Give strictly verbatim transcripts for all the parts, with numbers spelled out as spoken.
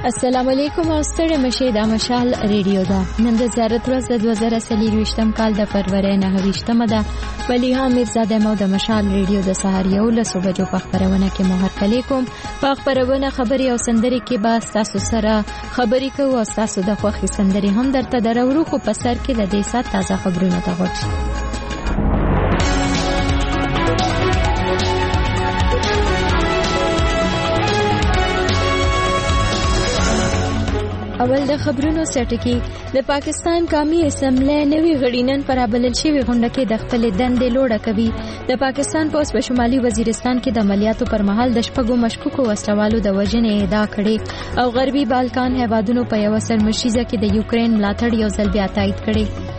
السلام علیکم او ستړي مشه د مشال ریډیو دا نن د زیارت ورځ د دوه زره څلرویشتم کال د فروری نهه ویشتمه ده. ولیها میرزاده مو د مشال ریډیو د سهار یو لسو بجو په خبرونه کې مو هرکلی کوم. په خبرونه خبري او سندري کې به تاسو سره خبري کوو او تاسو د خوښي سندري هم درته درورو، خو په سر کې د دې سات تازه خبرونه ته غوښتل. اول د خبرونو سرټکی د پاکستان قومي اسمبلی نوی غړینن پر بلل شوی غونډه کې د خپل دندې لوړه کوي. د پاکستان پولیس په شمالي وزیرستان کې د عملیاتو پر مهال د شپږو مشکوکو وسلوالو د وژنې ادعا کړې او غربي بالکان هیوادونو په یو سرمشیزه کې د یوکرين ملاتړ یو ځل بیا تایید کړي.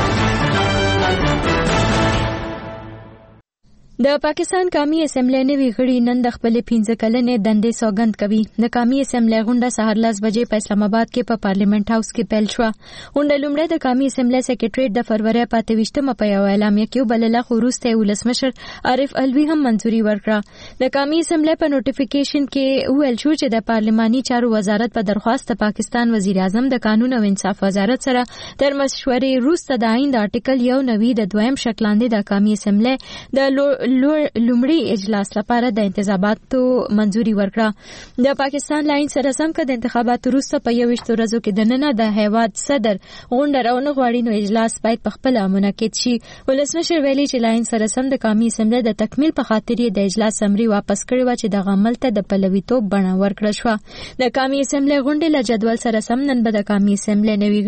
د پاکستان قومي اسمبلی نوی غړي نن د خپل پنځه کلنې دندې سوګند کوي. د قومي اسمبلی غونډه سهار لس بجې په اسلام آباد کې په پارلیمنت هاوس کې پیل شو. غونډه لومړی د قومي اسمبلی سیکریټریټ د فروری په اته ویشتمه په یو اعلامیه کې وبلله، خو وروسته ولسمشر عارف الوی هم منځوري ورکړه. د قومي اسمبلی په نوټیفیکیشن کې ویل شو چې د پارلماني چارو وزارت په درخواست د پاکستان وزیر اعظم د قانون او انصاف وزارت سره تر مشورې وروسته د آئین د آرټیکل یو نوي د دویم شکل لاندې د قومي اسمبلی د لومړي اجلاس لپاره د انتخاباتو منځوري ورکړه. د پاکستان لاین سره سم کړه د انتخاباتو وروسته په یو ویشت ورځو کې د نن د هیواد صدر غونډه راونه غواړي نو اجلاس باید په خپل منعقد شي. ولسمشر ویلي چې لاین سره سم د قومي اسمبلی د تکمیل په خاطر یې د اجلاس سمري واپس کړی و چې د عمل ته د پلویتوب بڼه ورکړه شو. د قومي اسمبلی غونډې له جدول سره سم نن به د قومي اسمبلی نوي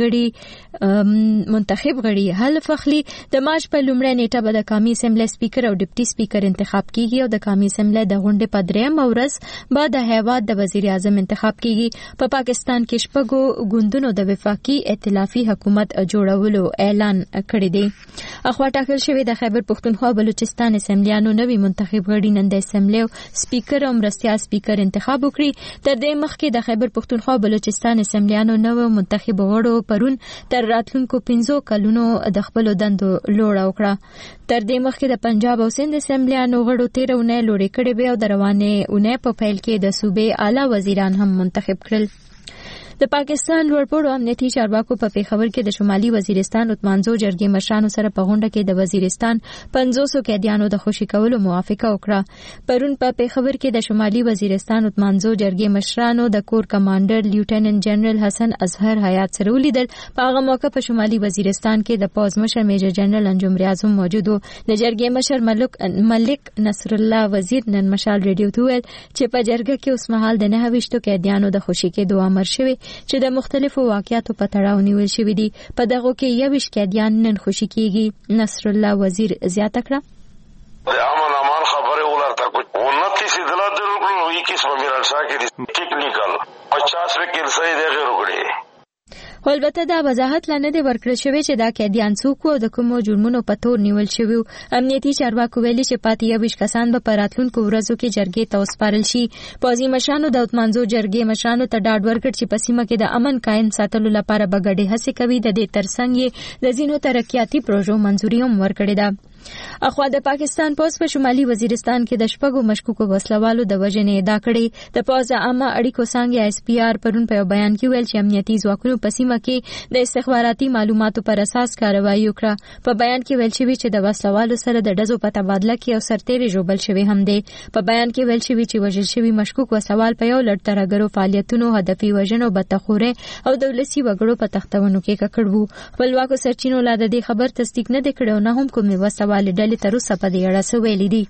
غړي منتخب غړي حلف اخلي. د مارچ په لومړۍ نیټه به د قومي اسمبلی سپیکر او ډیپټي سپیکر انتخاب کیږي او د قومي اسمبلی د غونډې په دریم ورځ بعد د هیواد د وزیر اعظم انتخاب کیږي. په پا پاکستان کې شپږو ګوندونو د وفاقي ائتلافي حکومت جوړولو اعلان کړی دی. اخوا ټاکل شوی د خیبر پختونخوا بلوچستان اسمبلیانو نوی منتخب غړي نن د اسمبلی سپیکر او مرستیال سپیکر انتخاب وکړي. تر دې مخکې د خیبر پختونخوا بلوچستان اسمبلیانو نوو منتخب غړو پرون تر راتلونکو پنځو کلونو د خپل دندو لوړه وکړه. تر دې مخکې د پنجاب او سند اسمبلیانو غړو تیر اونۍ لوړې کړې وې او د روانې اونۍ په پیل کې د صوبې اعلی وزیران هم منتخب کړل. د پاکستان لوړپوړو امنیتي چارواکو په پیښور کې د شمالي وزیرستان اتمانزو جرګې مشرانو سره په غونډه کې د وزیرستان پنځوس قیدیانو د خوشي کولو موافقه وکړه. پرون په پیښور کې د شمالي وزیرستان اتمانزو جرګې مشرانو د کور کمانډر لیوټیننټ جنرال حسن اظهر حیات سره ولیدل. په هغه موقع په شمالي وزیرستان کې د پوز مشر میجر جنرال انجم ریاض هم موجود و. د جرګې مشر ملک ملک نصر الله وزیر نن مشال ریډیو ته ویل چې په جرګه کې اوس مهال د نهه ویشتو قیدیانو د خوشي کېدو امر شوی چې د مختلفو واقعاتو په تړاو نیول شوی دي. په دغه کې یو ویشت قیدیان نن خوشي کیږي. نصر الله وزیر زیاته کړه د امن امان خبره ولرته کو انتیس اطلاع درکړو وی کیس په میرالشاه کې ټیکنیکل پچاس وکیل صحیح دی غیر وګړي. البته دا وضاحت لنه دی ورکړل شوی چې دا قیدیان څوک او د کومو جرمونو په تور نیول شوی. امنیتي چارواکو ویلي چې پاتې یو ویشت کسان به په راتلونکو ورځو کې جرګې ته وسپارل شي. پوځي مشرانو د اتمانزو جرګې مشرانو ته ډاډ ورکړ چې په سیمه کې د امن قائم ساتلو لپاره به ګډې هڅې کوي. د دې ترڅنګ یې د ځینو ترقیاتي پروژو منځوري هم ورکړې ده. اخوا د پاکستان پولیس په شمالي وزیرستان کې د شپږو مشکوکو وسلوالو د وژنې ادعا کړې. د پوز عامه اړیکو څانګې ایس پی آر پرون په بیان کې ویل چې امنیتي ځواکونو په سیمه کې د استخباراتي معلوماتو پر اساس کاروایی وکړه. په بیان کې ویل شوی چې د وسلوالو سره د ډزو په تبادله کې او سرتېري ژوبل شوی هم دی. په بیان کې ویل شوی چې وژل شوی مشکوک وسوال په یو لړ ترهګرو فعالیتونو، هدفي وژنو، بدتخورۍ او دولتي وګړو په تختونو کې ککړ وو. خپلواکو سرچینو لا د دې خبر تصدیق نه کړو نه هم کومې وسوال ډلې تر اوسه په دې اړه څه ویلي دي.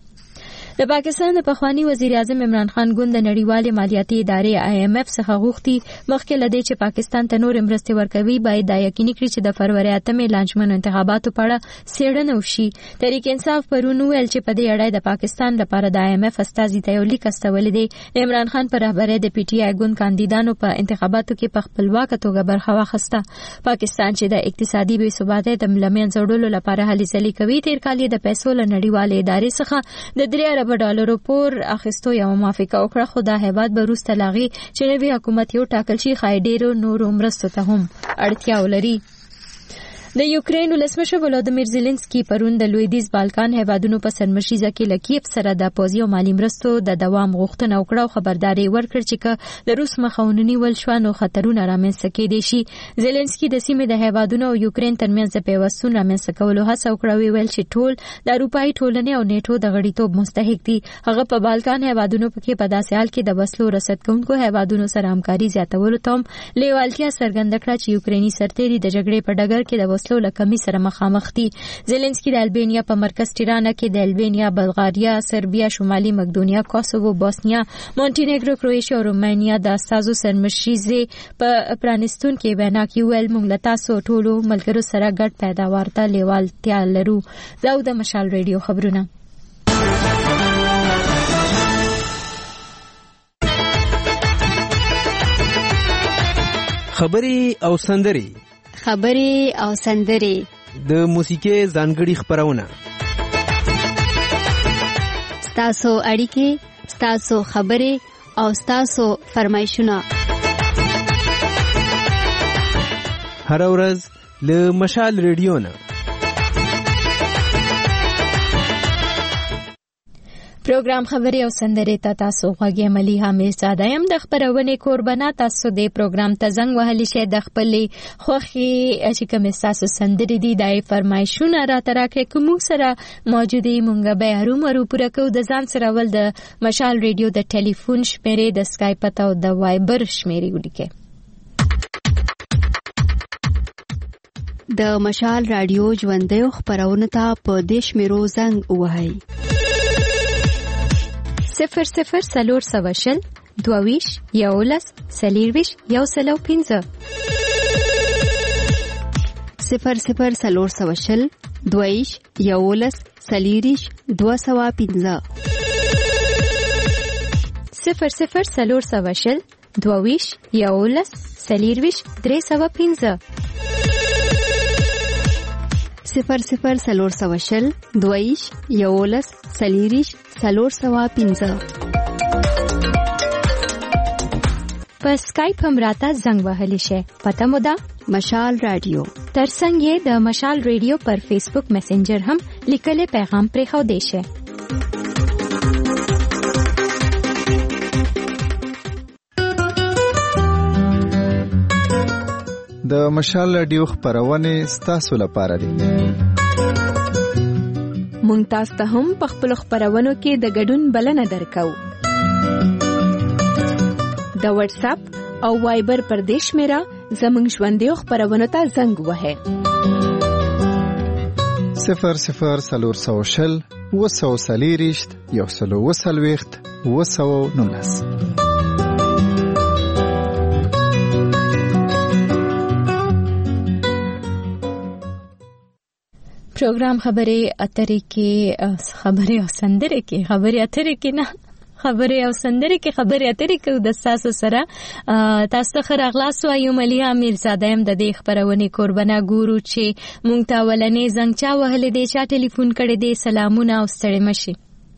د پاکستان د پخوانی وزیر اعظم عمران خان ګوند د نړیوالې مالیاتي ادارې آی ایم ایف څخه غوښتي مخکې له دې چې پاکستان ته نور مرستې ورکوي باید دا یقیني کړي چې د فروری اتمې لانجمنو انتخاباتو په اړه څېړنه وشي. تحریک انصاف پرون ویل چې په دې اړه د پاکستان لپاره د آی ایم ایف استازي ته یو لیک استولی دی. د عمران خان په رهبرۍ د پی ټی آی ګوند کاندیدانو په انتخاباتو کې په خپلواکه توګه برخه واخیسته. پاکستان چې د اقتصادي بې ثباتۍ د لمنځه وړلو لپاره هلې ځلې کوي، تیر کال یې د پیسو له نړیوالې ادارې څخه د درې اربه ډالرو پور اخیستو یو موافقه وکړه، خو دا هیواد به وروسته لاغي چې نوی حکومت یو ټاکل شي خای ډیرو نورو مرستو ته هم اړتیا ولري. د یوکرين ولسمشر ولادیمیر زيلنسکي پرون د لویدیز بالکان هیوادونو په سرمشيزه کې لکیف سره د پوځي او مالی مرستو د دوام غوښتنه وکړه او خبرداري ورکړه چې د روس مخاونني ولشوانو خطرونه رامنځته کېدي شي. زيلنسکي د سیمې د هیوادونو او یوکرين ترمنځ د پیوستون رامنځته کولو هڅه وکړه، ویل چې ټول د اروپאי ټولنې او نیټو د غړیتوب مستحق دي. هغه په بالکان هیوادونو کې په داسې حال کې د وسلو رسد کوونکو هیوادونو سره همکاري زیاتولو ته لیوالتیا څرګنده کړه چې یوکريني سرتېري د جګړې په ډګر کې د وسلو له کمی سره مخامخ دي. زيلنسکي د البانیا په مرکز ټیرانا کې د البانیا، بلغاریا، سربیا، شمالي مقدونیا، کوسوو، بوسنیا، مونټینیګرو، کروئیشیا او رومانیا د استازو سرمشيزه په پرانستون کې وینا کوي، ویل موږ له تاسو ټولو ملګرو سره ګډ پیداوار ته لیوالتیا لرو. زه د مشال ریډیو خبرونه. خبري او سندري خبري او سندري د موسیقي ځانګړي خبرونه. ستاسو اړیکې، ستاسو خبري او ستاسو فرمایشونه هر ورځ له مشال ریډیو نه. پروګرام خبري او سندري ته تاسو غوږی عملی حامد زاده يم. د خبرونه قربانا تاسو د پروګرام ته زنګ وهلی شه د خپلې خوخي چې کوم تاسو سندري دي دای فرمایشونه را ترکه کوم سره موجوده مونږ به هرومرو پوره کو. د ځان سره ول د مشال ریډیو د ټلیفون شمیرې، د سکایپ او د وایبر شمیرې ولیکه. د مشال رادیو ژوندې خبرونه ته په دیش میرو زنګ وهاي صفر صفر سلور سوشل دوویش یولس سلیرویش یو سلو پینزه صفر صفر سلور سوشل دوویش یولس سلیریش دو سوا پینزه صفر صفر سلور سوشل دوویش یولس سلیرویش درې سوا پینزه صفر صفر سلور سوشل دویش یولس سلیریش سلور سوا پینزه. په سکایپ هم راته زنګ وهلی شي. پته مو ده مشال رادیو. ترڅنګ یې د مشال ریډیو پر فیسبوک میسنجر هم لیکل پیغام پرې خو دی شي. د مشال رادیو خبرونه ستاسو لپاره دي. مونږ تاسو ته هم په خپل خبرونو کې د ګډون بلنه درکو. د واتس اپ او وایبر پر دیش میرا زمونږ ژوندې خبرونو ته زنګ وهه. صفر صفر سلور سوشل وسو سلیریشت یو سلو وسلويخت وسو نولس. پروګرام خبري اترې کې خبري او سندري کې خبري اترې کې نه خبري او سندري کې خبري اترې کې د تاسو سره تاسو خره اغلاس وایو. ملیا میرزاده هم د دې خبرونه قربانا ګورو چې مونږ ته ولنې زنګ چا وهلې دي، چا ټلیفون کړي دي. سلامونه او ستړي مشي.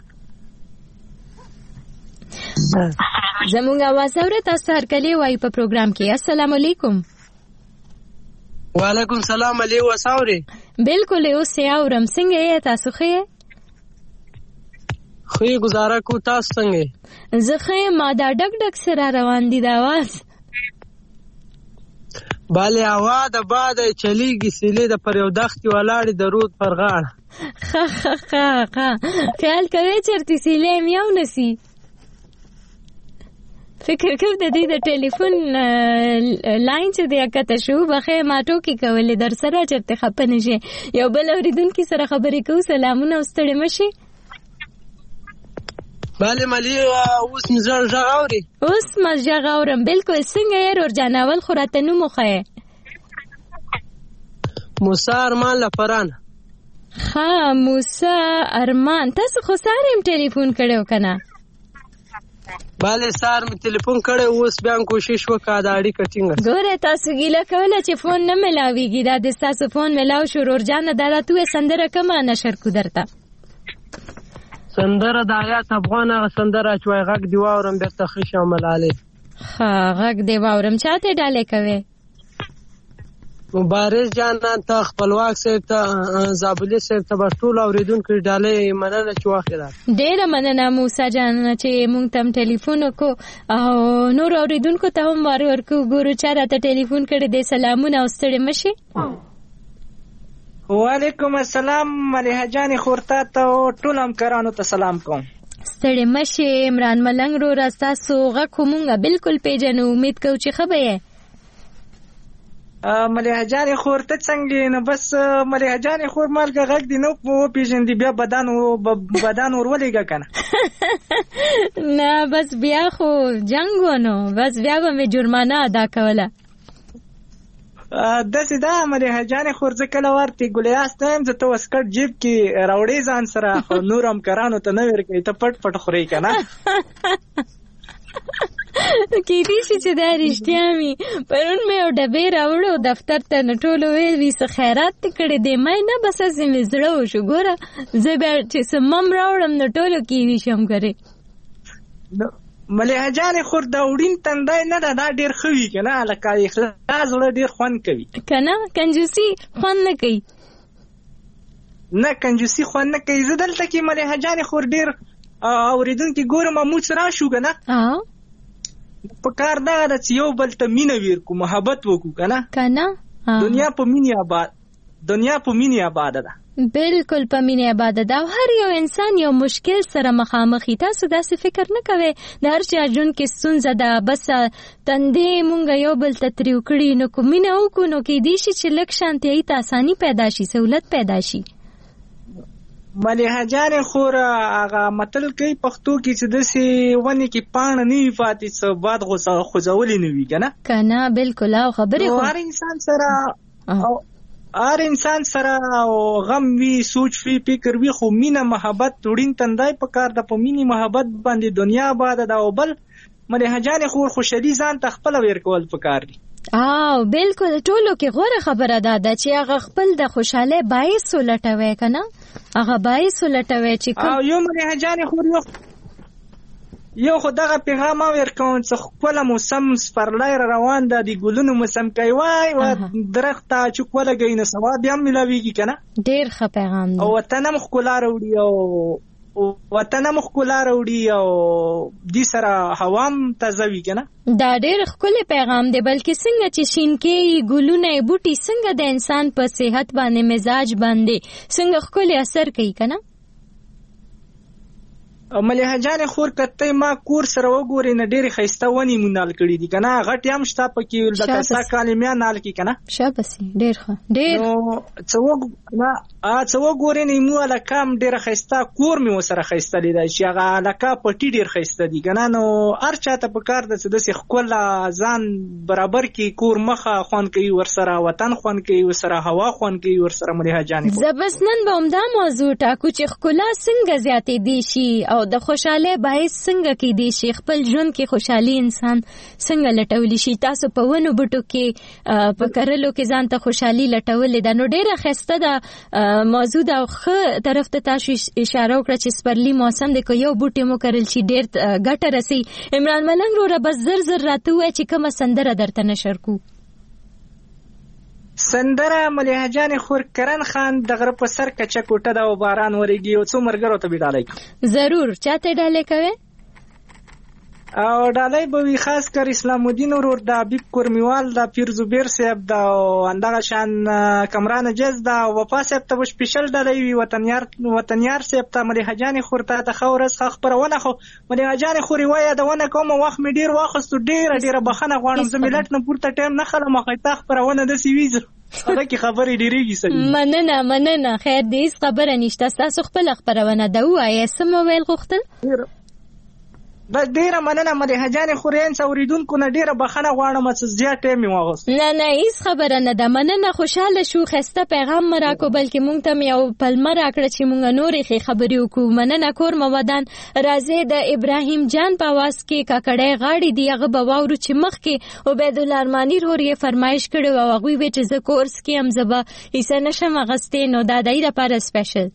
زموږ आवाज اورئ تاسو هر کله وایو په پروګرام کې. السلام علیکم. وعلیکم سلام علی وساوري. بالکل اوس یې اورم. څنګه یې تاسو ښه؟ خو گزاره کو تاسو څنګه؟ زه ښه ما دا ډک ډک سره روان دي د आवाज. bale هوا د باد چلیږي سیلې د پر یو دختي ولاړې د رود پر غاړه. خا خا خا خا خیال کوي چرته سیلې میاو نسی. فکر کوم د دې د ټلیفون لاین چې دی کته شو بخې ماټو کې کولې در سره چرته خپنه شي. یو بل اوریدونکو سره خبرې کوو. سلامونه واستړې مشي. bale ملي اوس مزر ژغوري. اوس مزر ژغورم. بالکل څنګه یې ور جناول خراته نو مخه موسی ارمان لپران. ها موسی ارمان تاسو خو ساره هم ټلیفون کړو کنه؟ bale سار می ټلیفون کړو اوس بیا کوشش وکړه دا اړیکه ټینګه. ګوره تاسو ګیله کوله چې فون نه ملاويږي. دا د تاسو فون ملاو شو ورجانه درته سندره کما نشر کو درته سندره د آیات افغانه سندره چوي غږ دی واورم بیرته خې شامل علي. ها غږ دی واورم چاته ډاله کوي مبارز جانان ته خپلواک صاحب ته زابلي صاحب ته به ټولو اورېدونکو ډالۍ مننه چې وخت یې راکړ. ډېره مننه موسی جان چې موږ ته هم ټلیفون وکړو او نورو اورېدونکو ته هم وار ورکړو. ګورو چا راته ټلیفون کړی دی. سلامونه او ستړي مه شئ. وعلیکم السلام ملیحه جانې خورتا ته او ټولو همکارانو ته سلام کوم. ستړي مه شئ. عمران ملنګ وروره ستاسو غږ خو مونږ بالکل پیژنو. امید کوو چې ښه به یې. ملیحه جانې خور ته څنګه نو بس ملیحه جانې خور مالګه غږ دی نو وپېژندې بیا بدن بدن ورولېږه که نه نه بس بیا خو جنګ و نو بس بیا به مې جرمانه ادا کوله. داسې ده ملیحه جانې خور زه کله ورته ګلیاس ته یم زه ته وسکټ جیب کې راوړې ځان سره خو نور همکارانو ته نه ورکوي ته پټ پټ خورې که نه کیدی شي چې دا رښتیا وي. پرون مې یو ډبې راوړو دفتر ته نو ټولو ویل وي څه خیرات دې کړی دی. ما نه بس هسې مې زړه وشو. ګوره زه بیا چې څه مم راوړم نو ټولو کیوي شم کرې. ملیحه جانې خور دا وړین تندی نه ده دا ډېر ښه وي که نه لکه اخلاص زړه ډېر خوند کوي که نه کنجوسي خوند نه کوي. نه کنجوسي خوند نه کوي. زه دلته کې ملیحه جانې خور ډېر اورېدونکي ګورم موږ راشو که نه په کار دغه ده چې یو بل ته مینه ویرکو محبت وکړو که نه که نه دنیا په مینې آباد دنیا په مینې آباده ده. بالکل په مینې آباده ده او هر یو انسان یو مشکل سره مخامخ وي. تاسو داسې فکر نه کوئ د هر چا ژوند کې ستونزه ده بس تندې مونږ یو بل ته تریو کړي نو که مینه وکړو نو کیدی شي چې لږ شانتیایي ته اساني پیدا شي سهولت پیدا شي. ملیحه جانې خور هغه متل کوي پښتو کې چې داسې ونې کې پاڼه نه وي پاتې څه باد خوځولې نه وي که نه که نه بالکل او خبرې خو هر انسان سره هر انسان سره غم وي سوچ وي فکر وي خو مینه محبت وړین تندی په کار ده. په مینې محبت باندې دنیا آباده ده. او بل ملیحه جانې خور خوشحالي ځان ته خپله ویر کول په کار دي. او بالکل ټولو کې غوره خبره ده ده چې هغه خپل د خوشحالۍ باعث ولټوي که نه هغه باعث ولټوي چې او یو ملیحه جانې خور یو یو خو دغه پیغام ورکوم چې خپله موسم سپرلی را روان ده د ګلونو موسم کوي وای و درخت ته چوک ولګوي نو سواد بیا هم میلاویږي که نه ډېر ښه پیغام دی. او وطن هم ښکلا راوړي او وطن هم ښکلا راوړي او دې سره هوا هم تازه وي که نه. دا ډېر ښکلی پیغام دی. بلکې څنګه چې شینکې ګلونه بوټي څنګه د انسان په صحت باندې مزاج باندې څنګه ښکلی اثر کوي که نه. ملیحه جانې خور کته ما کور سره وګورې نه ډېرې ښایسته ونې مو نال کړي دي که نه غټې هم شته پکې لکه ستا کالمیان نال کړي که نه شابسې ډېر ښه ډېر نو څه څه وګورې نه مو هلکه هم ډېره ښایسته کور مې ورسره ښایسته لیدی چې هغه هلکه پټي ډېر ښایسته دي که نه نو هر چا ته په کار ده چې داسې ښکله ځان برابر کړي کور مخه خوند کوي ورسره وطن خوند کوي ورسره هوا خوند کوي ورسره ملیحه جانې زه بس نن به همدا موضوع ټاکو چې ښکلا څنګه زیاتېدی شي او د خوشحالۍ باعث څنګه کېدی شي خپل ژوند کې خوشحالي انسان څنګه لټولی شي. تاسو په ونو بوټو کې په کرلو کې ځان ته خوشحالي لټولې ده نو ډېره ښایسته ده موضوع ده او ښه طرف ته تاسو اشاره وکړه چې سپرلي موسم دی که یو بوټی مو کرل شي ډېر ګټه رسي. عمران ملنګ وروره بس زر زر راته ووایه چې کومه سندره درته نشر کړو. سندره ملیحه جانې خور کرن خان د غره په سر کچه کوټه ده او باران ورېږي یو څو ملګرو ته به ډالۍ کړو. ضرور چاته ډالۍ کوې؟ او ډالۍ به وي خاص کر اسلام الدین ورور د حبیب کورمیوال د پیر زبیر صاحب د همدغه شان کمران جز د وفا صاحب ته به سپیشل ډالۍ وي وطنیار وطنیار صاحب ته ملیحه جانې خور ته د ښه ورځ ښه خپرونه خو ملیحه جانې خور یوه یادونه کوم وخت مې ډېر واخیستو ډېره ډېره بښنه غواړم زه ملت نه پورته ټایم نه خلم خو تا خپرونه داسې وي هغه کې خبرې ډېرېږي سړي. مننه مننه خیر دې هېڅ خبره نشته ستاسو خپله خپرونه ده ووایه څه مو ویل غوښتل؟ بس ډېره مننه ملیحه جانې خور یانس اورېدونکو نه ډېره بښنه غواړم چې زیات ټایم مې واغوست. نه نه هېڅ خبره نه ده مننه خوشحاله شو ښایسته پیغام مه راکړو بلکې مونږ ته مې یو پلمه راکړه چې مونږ نورې ښې خبرې وکړو. مننه کور مو ودان. راځئ د ابراهیم جان په اواز کې کاکړی غاړې دي هغه به واورو چې مخکې عبیدالله ارماني رور یې فرمایش کړی و او هغوی ویل چې زه کورس کې یم زه به حصه نشم اخیستی نو دا د هغوی دپاره سپیشل.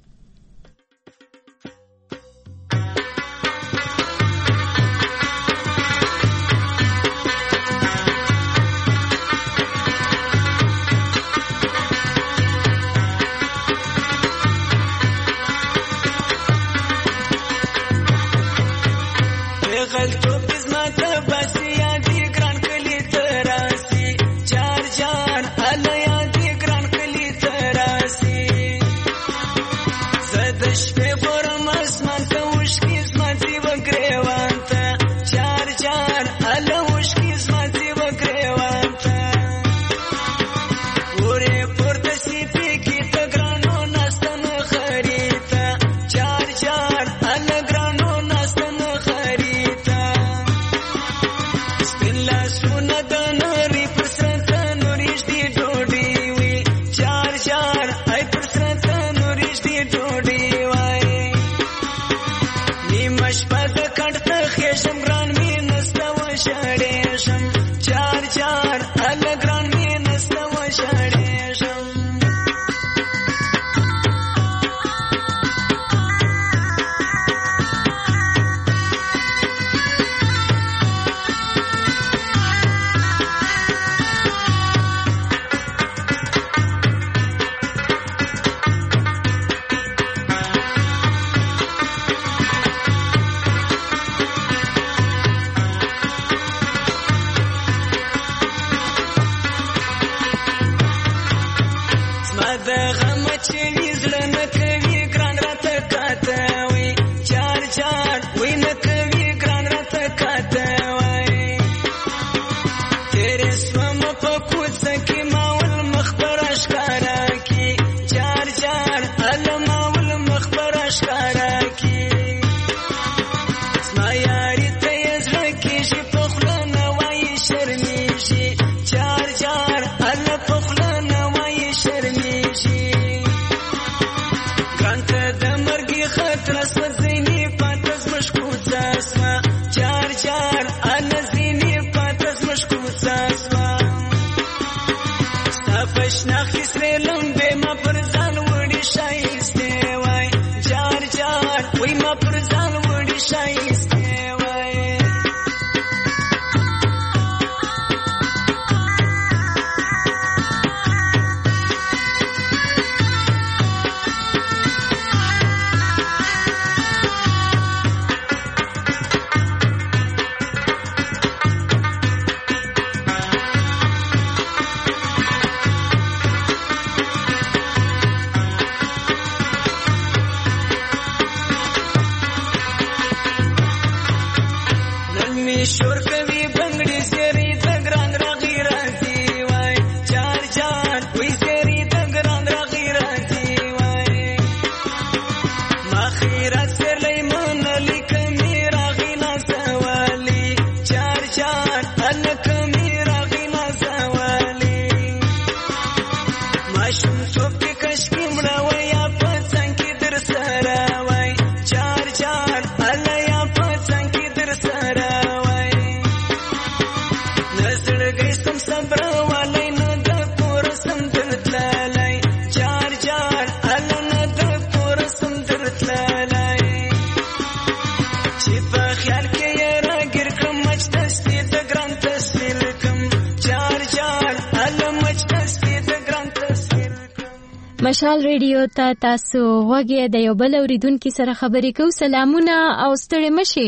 مشال ریډیو ته تاسو غوږی د یو بل اوریدونکو سره خبرې کوو. سلامونه او ستړي مشي.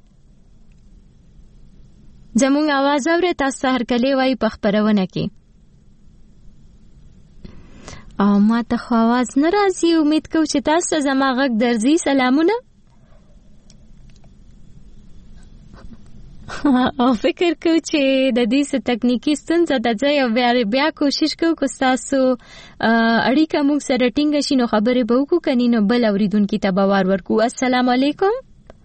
زموږ आवाज اورئ تاسو هر کله وای په خبرونه کې. او ما ته خو आवाज نه راځي. امید کوم چې تاسو زما غږ درځي. سلامونه. او فکر کوم چې د دې څه تکنیکی ستونزه ده. ځای او بیا کوشش کوم چې تاسو اړیکه موږ سره ټینګ شي نو خبرې به وکړو، کني نو بل اوریدونکو ته به وار ورکو. السلام علیکم.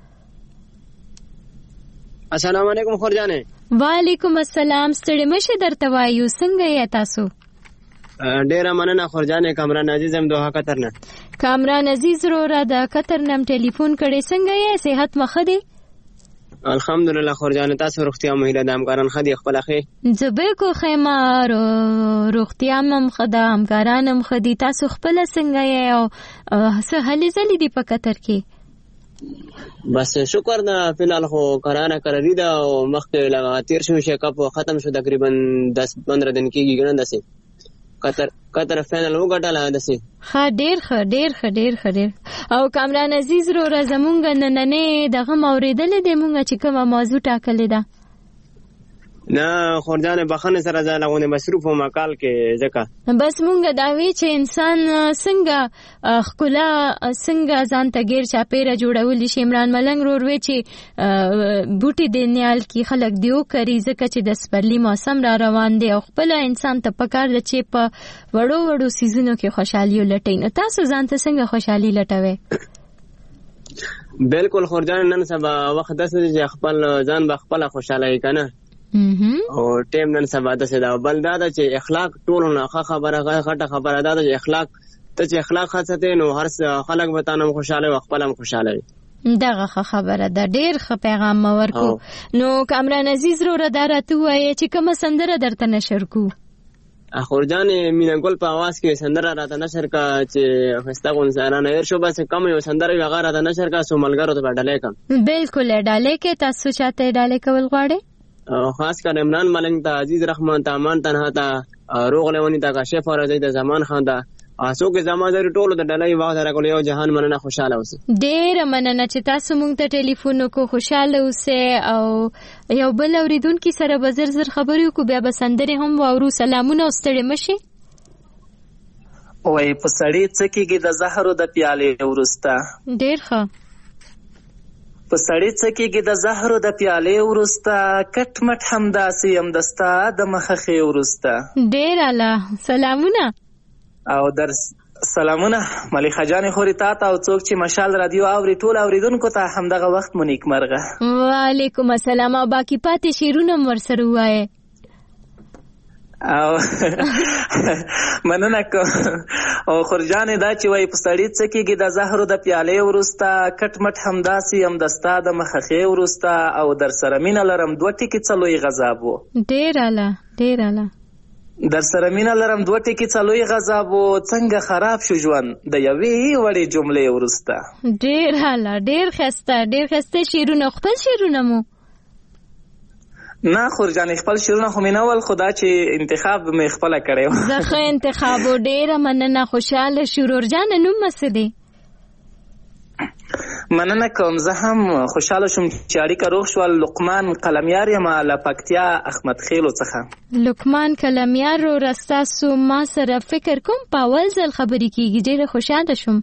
السلام علیکم خورجانې. وعلیکم السلام. ستړي مشه درته وایو. څنګه یې تاسو؟ ډیره مننه خورجانې. کامران عزیز هم دوه قطر نه. کامران عزیز وروره د قطر نم ټلیفون کړي. څنګه یې؟ صحت مخه دی؟ الحمدلله خورجانې. تاسو روغتیا مهیله د همکاران خدي خپل اخی زبې کو خیمه روغتیا مم خدا همکاران هم خدي. تاسو خپل څنګه یې او څه هلي ځلې دی په قطر کې؟ بس شکر ده. فلحال خو کرانه قراری ده او مخکې لغا تیر شو شیکاپ ختم شو. تقریبا دس پندرہ دن کېږي ګڼه داسې. قطر قطر فینل وګټله داسې. ښه ډېر ښه ډېر ښه ډېر ښه ډېر. او کامران عزیز وروره زمونږ نننۍ دغه مو اورېدلې دی مونږ چې کومه موضوع ټاکلې ده؟ نه خورجانې بخښنې سره زه لغونې مصروف وم کال کې ځکه بس مونږ دا وی چې انسان څنګه ښکلا څنګه ځان ته ګیر چاپېره جوړولی شي. عمران ملنګ ورور وی چې بوټي د نیال کې خلک دی وکري ځکه چې د سپرلي موسم را روان دی او خپله انسان ته پکار ده چې په وړو وړو څیزونو کې خوشحالي ولټوي. نو تاسو ځان ته څنګه خوشحالي لټوئ؟ بالکل خورجانې نن سبا وخت داسې دی چې خپل ځان به خپله خوشحاله وي که نه او ټیم نن سبا داسې ده. بل دا ده چې اخلاق ټولو نه ښه خبره غټه خبره دا ده چې اخلاق ته چې اخلاق ښه ساتې نو هر خلک به تا نه هم خوشحاله وي او خپله هم خوشحاله وي. دغه ښه خبره ده. ډېر ښه پیغام مو ورکو. نو کامران عزیز وروره دا راته ووایې چې کومه سندره درته نشر کړو؟ خورجانې مینه ګل په اواز کې سندره راته نشر کړه چې ښایسته غونځارانه هېر شو بس کم یو سندره وي هغه راته نشر کړه څو ملګرو ته به ډالۍ کړم. بلکل ډالۍ کې تاسو چاته ډالۍ کول غواړئ؟ خاص کر عمران ملنګ ته، عزیز رحمان ته، امان تنها ته، روغ لیونی ته، کاشف اورځي ته، زمان خان ته، اسو کې زما زری ټولو د ډلې واغ درکول یو جهان مننه خوشاله اوسه. ډېر مننه چې تاسو مونږ ته ټلیفون وکړو. خوشاله اوسه او یو بل اوریدونکو سره به زر زر خبرې وکړو بیا به سندرې هم واورو. سلامونه او ستړي مشي. وای په سړی څکیږي د زهرو د پیالې ورسته. ډېر ښه. په سړی څکیږي د زهرو د پیالې ورسته، کټ مټ همداسې یم دستا د مخخې ورسته. ډېر اعلی. سلامونه او در سلامونه ملیخه جانې خوري تا ته او څوک چې مشال رادیو اوري ټول اوریدونکو ته همدغه وخت مو نیکمرغه. وعلیکم السلام. او باقي پاتې شعرونه هم ورسره ووایه. او مننه کوم. او خورجانې دا چې وایي په سړي څکیږي د زهرو د پیالې وروسته، کټ مټ همداسې یم دستا د مخخې وروسته، او در سره مینه لرم دوه ټکي څلوي غذاب و. ډېر اعلی ډېر اعلی. در سره مینه لرم دوه ټکي څلوي غذاب و، څنګه خراب شو ژوند د یوې وړې جملې وروسته. ډېر اعلی ډېر ښایسته ډېر ښایسته شعرونه. خپل شعرونه مو؟ نه خورجانې خپل شعرونه خو مې نه ول، خو دا چې انتخاب مې خپله کړی و. زه ښه انتخاب و. ډېره مننه. خوشحاله شو. ورورجانه نوم مه څه دی؟ مننه کوم. زه هم خوشحاله شوم چې اړیکه روغ شول. لقمان قلمیار یم له پکتیا احمد خیلو څخه. لقمان قلمیار وروره ستاسو ما سره فکر کوم په اول ځل خبرې کېږي. ډېره خوشحاله شوم.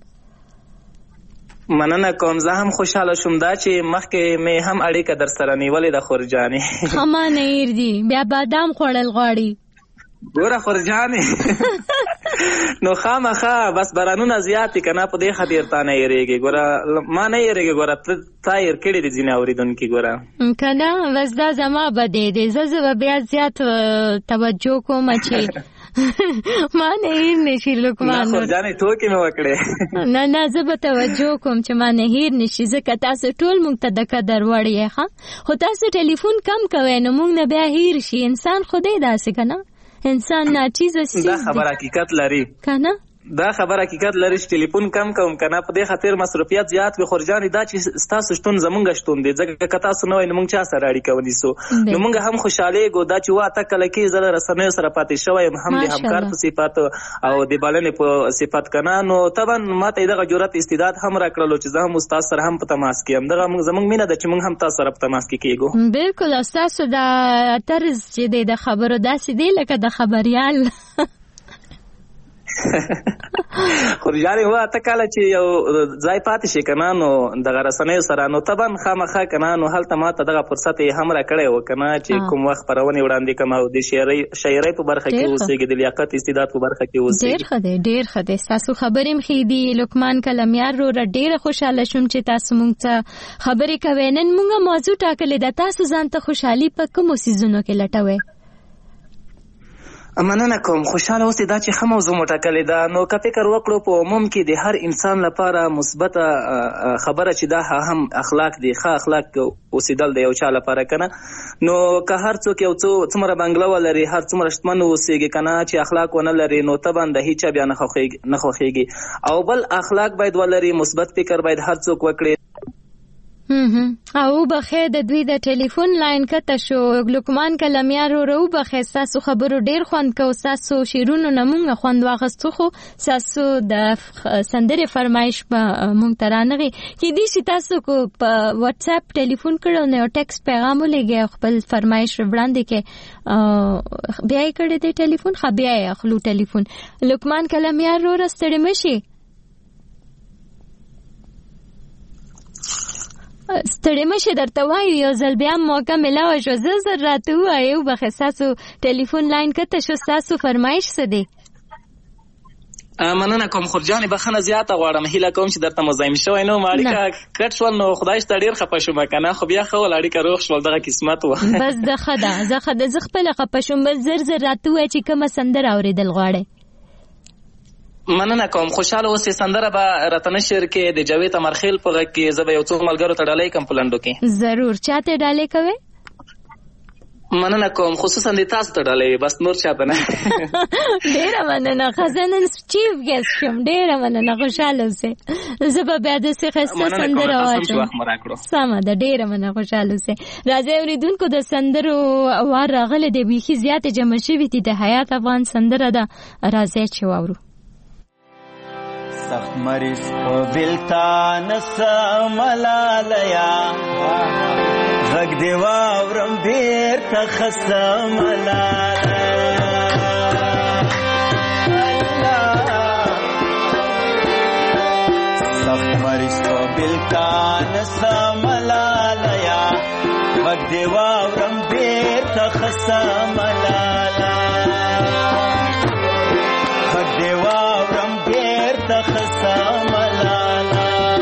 مننه کوم. زه هم خوشحاله شوم دا چې مخکې مې هم اړیکه در سره نیولې ده خورجانې. ښه ما نه هېر دي. بیا بادام خوړل غواړي. ګوره خورجانې نو خامخا بس بارانونه زیات دي که نه په دې خاطر تا نه هېرېږي. ګوره ما نه هېرېږي. ګوره تا هېر کړي دي ځینې اورېدونکي. ګوره که نه بس دا زما بدې دی. زه زه به بیا زیات توجه کوم چې ما نه هېر نه شي. لقمان نه خورجانې ټوکې مې وکړې. نه نه زه به توجه کوم چې ما نه هېر نه شي ځکه تاسو ټول موږ ته د قدر وړ یې. ښه خو تاسو ټلیفون کم کوئ نو موږ نه بیا هېر شي. انسان خدای داسې که نه انسان ناچیزه چیز دی. دا خبر حقیقت لري که نه دا خبر حقیقت لري چې ټلیفون کم کوم که نه په دې خاطر مصروفیت زیات وي. خورجانې دا چې ستاسو شتون زمونږ شتون دی ځکه که تاسو نه وای نو موږ چا سره اړیکه ونیسو. نو موږ هم خوشحالېږو دا چې وا ته کله کې زه له رسنیو سره پاتې شوی یم هم د همکار په صفت او د بلنې په صفت که نه. نو طبعا ما ته یې دغه جرأت استعداد هم راکړلو چې زه هم استاد سره هم په تماس کې یم. دغه زموږ مینه ده چې موږ هم تاسو سره په تماس کې کېږو. بلکل. او ستاسو دا طرز چې دی د خبرو داسې دی لکه د خبریال. خورجانې هو اته کاله چې یو ځای پاتې شي که نه نو دغه رسنیو سره نو طبعا خامخا که نه نو هلته ما ته دغه فرصت یې هم راکړی و که نه چې کوم وخت خپرونې وړاندې کړم او د شاعرۍ شاعرۍ په برخه کې اوسېږي د لیاقت استعداد په برخه کې اوسېږي. ډېر ښه دی ډېر ښه دی. ستاسو خبرې هم ښې دي. لقمان قلمیار وروره ډېره خوشحاله شوم چې تاسو موږ ته خبرې کوئ. نن موږ موضوع ټاکلې ده تاسو ځان ته خوشحالي په کومو څیزونو کې لټوئ؟ مننه کوم. خوشحاله اوسئ دا چې ښه موضوع مو ټاکلې ده. نو که فکر وکړو په عموم کې د هر انسان لپاره مثبته خبره چې دا هم اخلاق دي. ښه اخلاق اوسېدل د یو چا لپاره که نه نو که هر څوک یو څو څومره بنګله ولري هر څومره شتمن اوسېږي که نه چې اخلاق ونه لري نو طبعا د هیچا بیا نه خوښېږي. او بل اخلاق باید ولري، مثبت فکر باید هر څوک وکړي. او بخې د دوی د ټلیفون لاین کته شو. لقمان کلمیار ورو بخې تاسو خبرو ډیر خوند کو، تاسو شیرونو نمونږ خوند واغستو، خو تاسو د سندره فرمایش په مونږ ترانغي کې دي چې تاسو کو په واتس اپ ټلیفون کړو نه ټیکس پیغام ولګي خپل فرمایش وړاندې کې بیا یې کړی دی ټلیفون خو بیا یې خپل ټلیفون. لقمان کلمیار ورو ستړي مشي ستړي مشه درته وایو یو ځل بیا موقع ملاوه شو زه زر راته وایو بخې ستاسو ټلیفون لاین کته شو، ستاسو فرمایش څه دی؟ مننه کوم خورجانې، بخښنه زیاته غواړم، هیله کوم چې درته مزاحم شوی نه وم، اړیکه کټ شول نو خدای شته ډېر خفه شوم که نه، خو بیا ښه ول اړیکه روغ شول، دغه قسمت وه. بس د ښه ده زه ښه ده زه خپله خفه شوم، بس زر زر راته ووایه چې کومه سندره اورېدل غواړئ. مننه کوم، خوشحاله اوسې. سندره به راته نشر کې د جاوید امرخیل په غږ کې، زه به یو څو ملګرو ته ډالۍ کړم په لنډو کې. ضرور. چاته ډالۍ کوئ؟ مننه کوم، خصوصا د تاسو ته ډالۍ، بس نور چاته نه. ډېره مننه خزانه چیف ګیسټ شم، ډېره مننه، خوشحاله اوسې. زه به بیا داسې ښایسته سندره واچوم. سمه ده، ډېره مننه، خوشحاله اوسې. راځئ اورېدونکو د سندرو وار راغلی دی، بیخي زیاتې جمع شوي دي، د حیات افغان سندره ده، راځئ چې واورو. سخت مریض په بلتان سملالیا غږ دی واورم بیرته ښه ملالیا سخت مریض په بلتان سملالیا غږ دی واورم بیرته ښه ملالیا غږ دی واورم بیرته ښه ملاله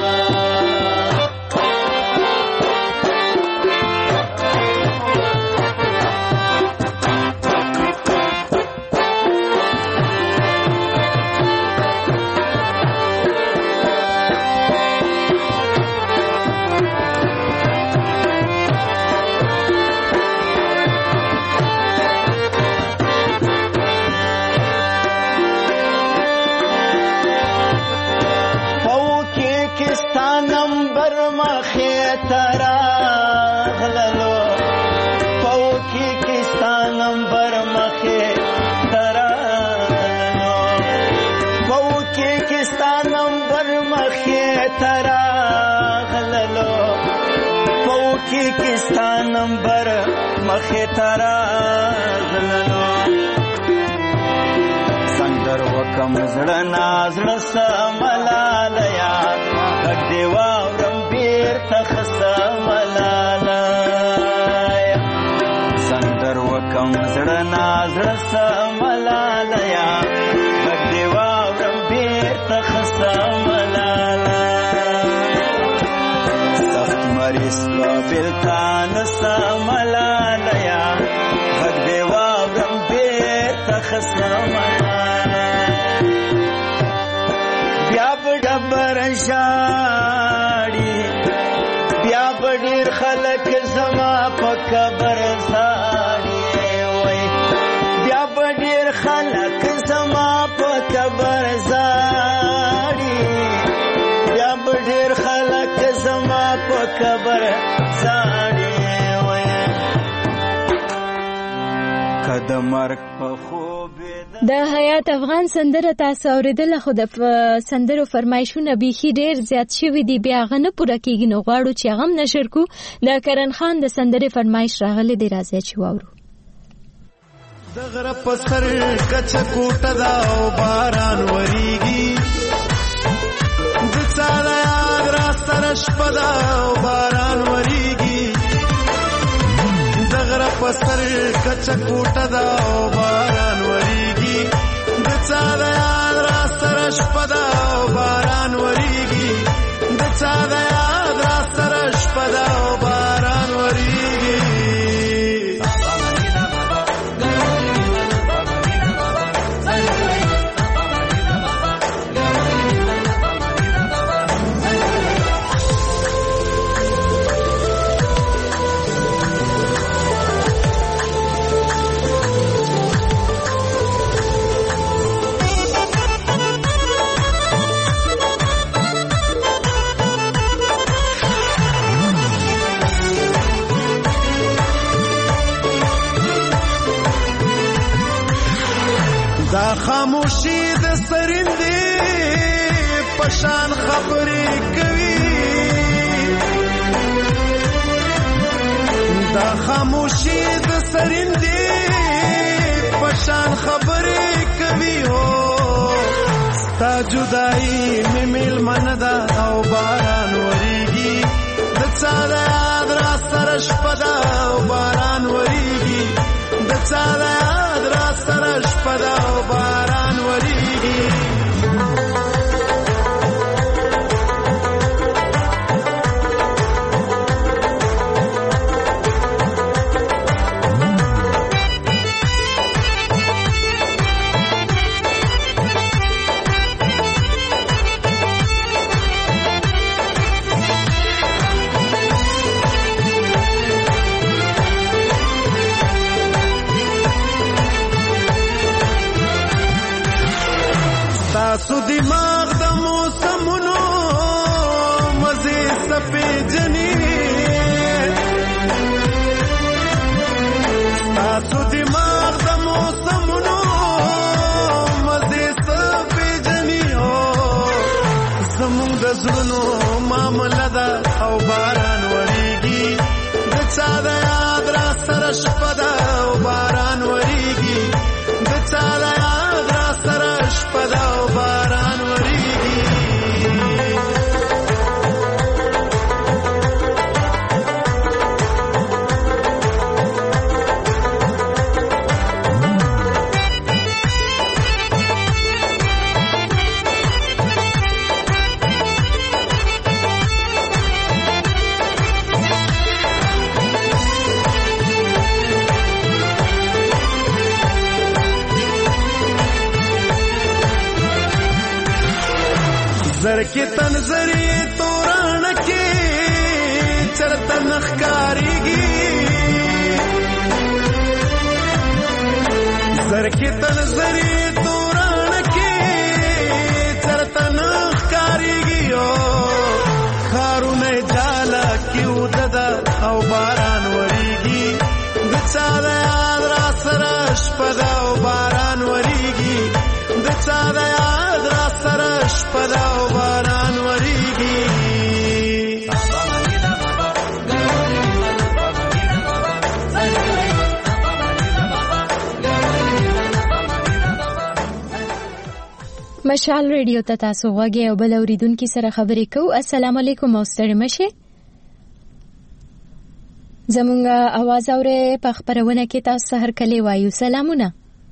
کستا نمبر مخی ترا غلنو سندر وکم زڑنا زڑ سملالیا غږ دی واورم بیرته ښه سملالیا سندر وکم زڑنا زڑ سملالیا غږ دی واورم بیرته ښه سملالیا سخت مریض بلتان سملالیا غږ دی واورم بیرته ښه سملالیا بیا به ډبر ژاړي بیا به ډېر خلک زما په قبر ژاړي وای بیا به ډېر خلک زما په قبر ژاړي بیا به ډېر خلک زما په قبر د حیات افغان سندره تاسو اوریدله، خو د سندرو فرمایشونه بیخي ډیر زیات شوي دي، بیا هغه نه پوره کیږي، نو غواړو چې هغه هم نشر کړو. د کرن خان د سندرې فرمایش راغلی دی، راځئ چې واورو. د غره په سر کچه کوټه ده او باران وریږي د چا د یاد را سره شپه ده او باران وریږي د غره په سر کچه کوټه ده او باران وریږي د چا د یاد را سره شپه ده او باران وریږي د چا د یاد را سره شپه ده او باران وریږي پشان خبرې کوي دا خاموشي د سرندې پشان خبرې کوي هو ستا جدایي مې میلمنه ده او باران وریږي د چا د یاد را سره شپه ده او باران وریږي د چا د یاد را سره شپه ده او باران وریږي تاسو دماغ د موسمونو مزه سپېجنې تاسو دماغ د موسمونو مزه سپېجنې او زمونږ د زړونو معامله ده او باران وریږي د چا د یاد را سره شپه ده او باران وریږي د چا د یاد را سره شپه ده او باران وریږي زرکی تنظری توران کی چرتا نخکاریگی زرکی تنظری توران کی چرتا نخکاریگی خارون جالا کیو ددا او باران وریگی دچا دا یاد را سرش پدا او باران وریگی دچا دا یاد را سرش پدا او باران وریگی مشال ریډیو ته تاسو غوږی او بل اوریدونکو سره خبرې کوو. السلام علیکم او ستړي مشه. زمونږ आवाज اوره په خبرونه کې تاسو هر کله وایو. سلامونه.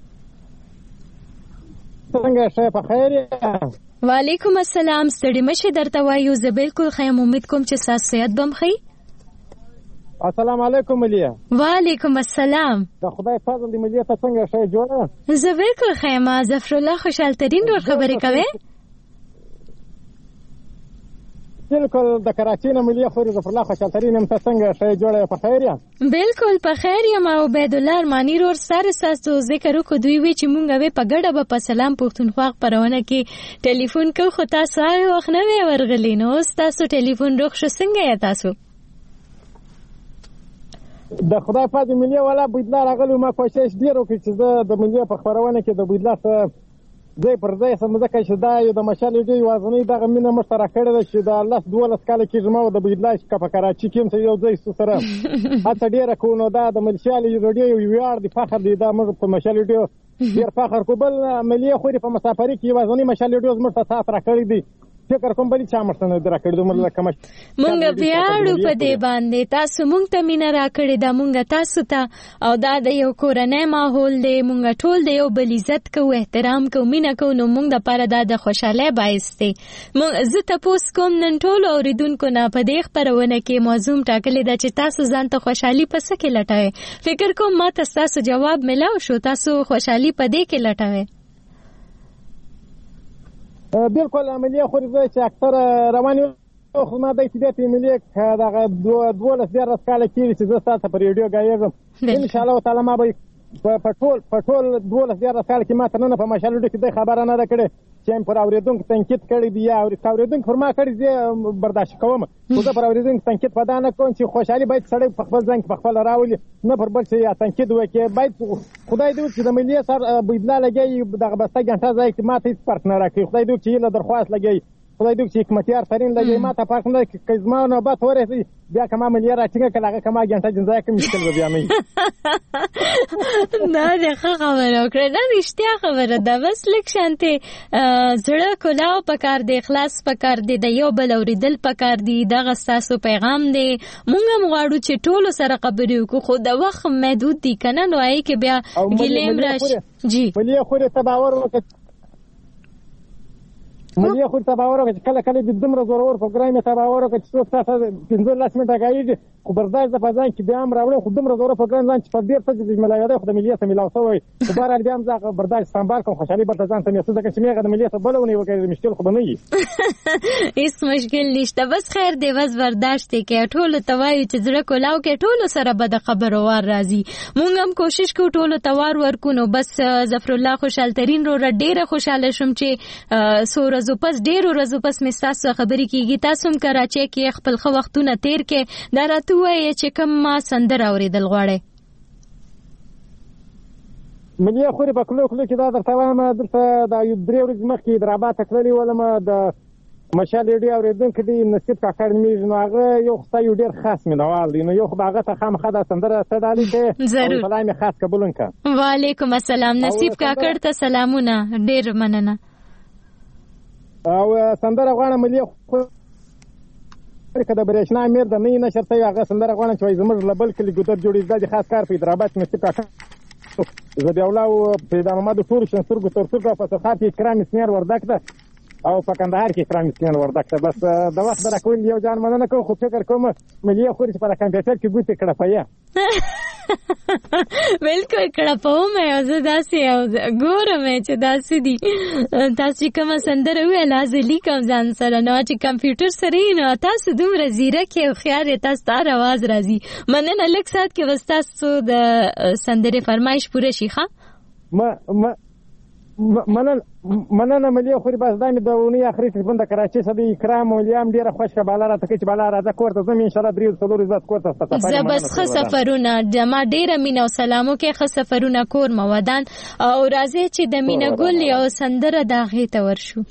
څنګه شه په خیر یې؟ وعلیکم السلام. ستړي مشه درته وایو. زه بالکل خیم. امید کوم چې تاسو صحت بم خي. السلام علیکم ملیا. وعلیکم السلام. د خدای فضل دی ملیا ته څنګه شه جوړه؟ زه بالکل خیم. ظفر الله خوشحال ترين ور خبرې کوي. بالکل د کراچۍ نه ملیا خو ظفر الله خوشحال ترين هم څنګه شه جوړه په خیر یې؟ بالکل په خیر یم. او عبید الله ارمانی ور سره ساسو ذکر وکړو دوی وی چې مونږ به په ګډه به په سلام پښتونخوا پرونه کې ټلیفون کو خو تاسو آی وخت نه ورغلی نو تاسو ټلیفون روخ شو څنګه یا تاسو؟ د خدای فضل ملیا والا بيدلا راغلو ما کوشش ډیر وکړ چې زه د ملیا په خبرونه کې د بيدلا څخه زه پر ځای سم ځکه چې دا یو د مشال دی وازنی دغه مینه مشترک کړی ده چې د الله دولس کال کې جمع د بيدلا چې په کراچۍ کې هم یو ځای سره هڅه ډیره کوو. دا د ملشال ریډیو یو ویاړ دی فخر دی دا موږ په مشال ریډیو ډیر فخر کو. بل ملیا خو په مسافرۍ کې وازنی مشال ریډیو زموږ ته سات راکړی دی. فکر کوم بلی چا مرسته درا کړی دومره کم مونږ بیاړو په دې باندې تاسو مونږ ته مینا را کړی دا مونږ تاسو ته او دا د یو کورنۍ ماحول دی. مونږ ټول د یو بل عزت کوو احترام کوو مینا کوو نو مونږ د پاره دا د خوشاله باعث دی. مونږ زه تاسو کوم نن ټول اوریدونکو نه په دې خبرونه کې موضوع ټاکلې ده چې تاسو ځان ته خوشحالي پس کې لټوي. فکر کوم ما تاسو جواب ملاو شو. تاسو خوشحالي په دې کې لټوي. بالکل عملیه خو زه چې اکثر رواني خو ما د ایتبیت عملیه دغه دولس دیارلس کاله کېږي چې زه ستاسو په ریډیو ګایږم. انشاءالله تعالی ما به په ټول په ټول دولس دیارلس کاله کې ما ته نه په مشال ریډیو کې د خبره نه ده کړې چې پر اوریدونکو تنقید کړی دی یا اوریدونکو پر ما کړی دی برداشت کوم. خو زه پر اوریدونکو تنقید پدا نه کوم چې خوشحالي باید سړی په خپل ځان کې په خپل راولي نه پر بل څه یا تنقید وکړي. باید خدای دې چې د ملي سر بيدلا لګي دغه بسته ګنټه ځای کې ماته هیڅ فرق نه راکړي. خدای دې چې له درخواست لګي خدای دې چې حکمتیار ترین لګي ما ته پاک نه کې زما نوبت ورسي بیا کما ملي راځي کله هغه کما ګنټه جنځای کوم مشکل به بیا نه نه نه خبره وکړه نه رښتیا خبره ده بس لک شانته زړه کلاو پکار دی اخلاص پکار دی د یو بل اوریدل پکار دی دغه ستاسو پیغام دی مونږ هم غواړو چې ټولو سره خبرې وکړو خو د وخت محدود دی کنه نو آی کې بیا ګلیم راشي جی ملي خو دې تباور وکړه ملي خو ته باور وکړه کله کله د دومره زورور پروګرام ته باور وکړه چې څوک تاسو پنځه لس منټه غاړي خو برداشت د فزان کې بیا هم راوړو خو دومره زورور پروګرام ځان چې په ډیر څه چې ملایاده خو د ملي ته ملاو شوی خو بهر بیا هم ځکه برداشت سمبال کوم خوشالي برته ځان ته مې څه ځکه چې مې غو د ملي ته بلونی وکړي مشکل خو نه وي هیڅ مشکل نشته بس خیر دی بس برداشت کې ټول توایو چې زړه کولاو کې ټول سره به د خبرو وار راځي مونږ هم کوشش کوو ټول توار ورکو نو بس ظفر الله خوشحال ترين رو ډیره خوشاله شوم چې سورزو پس ډیرو ورځو پس مې تاسو خبرې کیږي تاسو هم کراچۍ کې خپل خو وختونه تیر کې دا راته وایي چې کوم ما سندره اوریدل غواړي ملي خوري په کلو کلو کې دا درته وایم دلته دا یو درې ورځې مخکې د رابعه تکللی ولم د مشال ریډیو اوریدونکو دی نصیب کاکړ مې نو هغه یو خدای یو ډیر خاص مینوال دی نو یو خو هغه ته خامخا دا سندره ستړالي دی ضرور سلام خاص قبول کړه وعلیکم السلام نصیب کاکړ ته سلامونه ډیر مننه او سندره غواړم ملي خو کله برېښنا امیر د نه نشر ته هغه سندره غواړم چې زموږ لبل کلی ګوتر جوړې د خاص کار په درابط مې کاکړ زه بیا ولاو په د محمد ټول شنسور ګوتر څو په سخات کرام سنیر وردک ده او په کندهار کې کرام سنیر وردک ده بس د وخت درکول یو ځان مننه کوم خو فکر کوم ملي خو چې په کمپیوټر کې ګوتې کړه پیا بالکل کړه په مې او زه داسې او ګورم چې داسې دي تاسو کوم سندره ویل ازلی کوم ځان سره نو چې کمپیوټر سره نو تاسو دومره زیرک او خيار تاسو ته आवाज راځي مننه لک سات کې وستاسو د سندره فرمایش پوره شي ښه ما ما مننه مننه ملي خو بس دامه د ونی اخري ټلیفون د کراچۍ سره اکرام ولیام ډیره خوشاله بالا راته چې بالا راځه کوړه زم ان شاء الله درې څلور ورځې کوړه تاسو زبس خ سفرونه جما ډیره مینا او سلامو کې خ سفرونه کور مودان او راځي چې د مینا ګل یو سندره داغه ته ورشو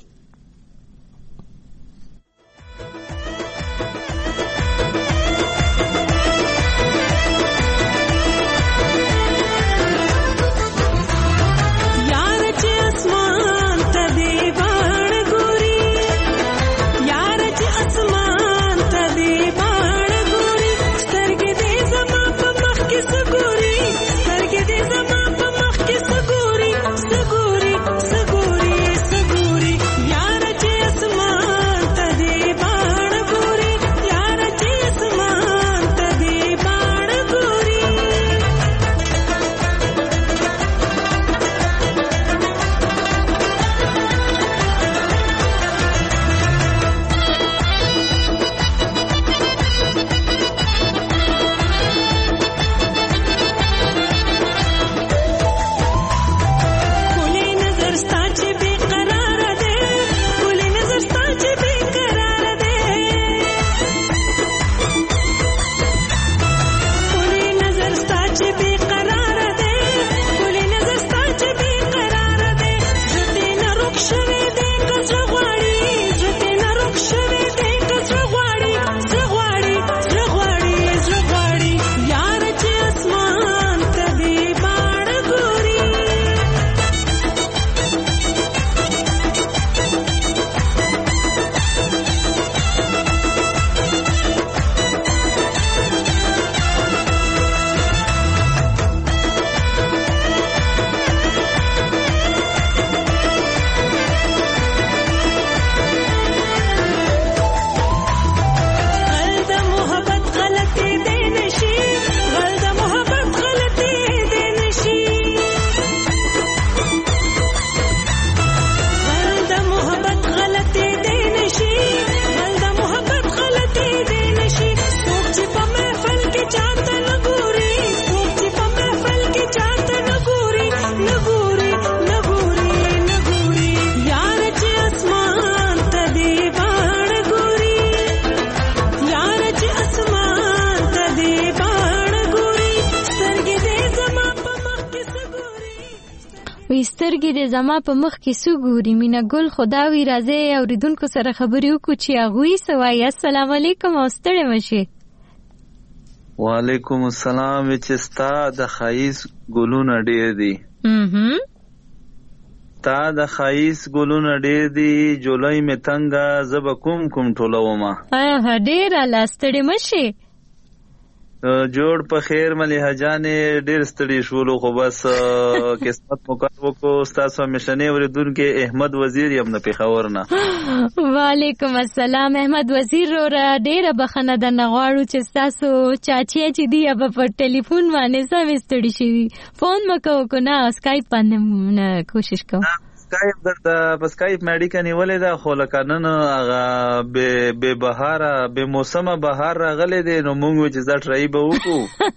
سترګې د زما په مخ کې سو ګوري مینا ګل خداوي راځي اوریدونکو سره خبرې وکړو چې هغوی سوای السلام علیکم او ستړي مشي. وعلیکم السلام. چې ستا د خایس ګلونه ډېر دي هم تا د خایس ګلونه ډېر دي جولای می تنګه زب کوم کوم ټولوما. اه ډېر لا ستړي مشي. جوړ په خیر مليحه جانې ډېر ستړي شولو خو بس قسمت مکرو کو تاسو مشنه اوریدونکو احمد وزیر یم نه پیښور نه. وعلیکم السلام احمد وزیر را ډېر بخنه د نغواړو چې تاسو چاچی چې دی په ټلیفون باندې سم ستړي شي فون مکو کو نه اسکایپ باندې کوشش کوم. اسکایپ د بس اسکایپ مېډیکا نیولې ده خو لکه نن هغه به به بهار به موسمه بهار راغلې دي نو موږ چې ځټ راي به وکړو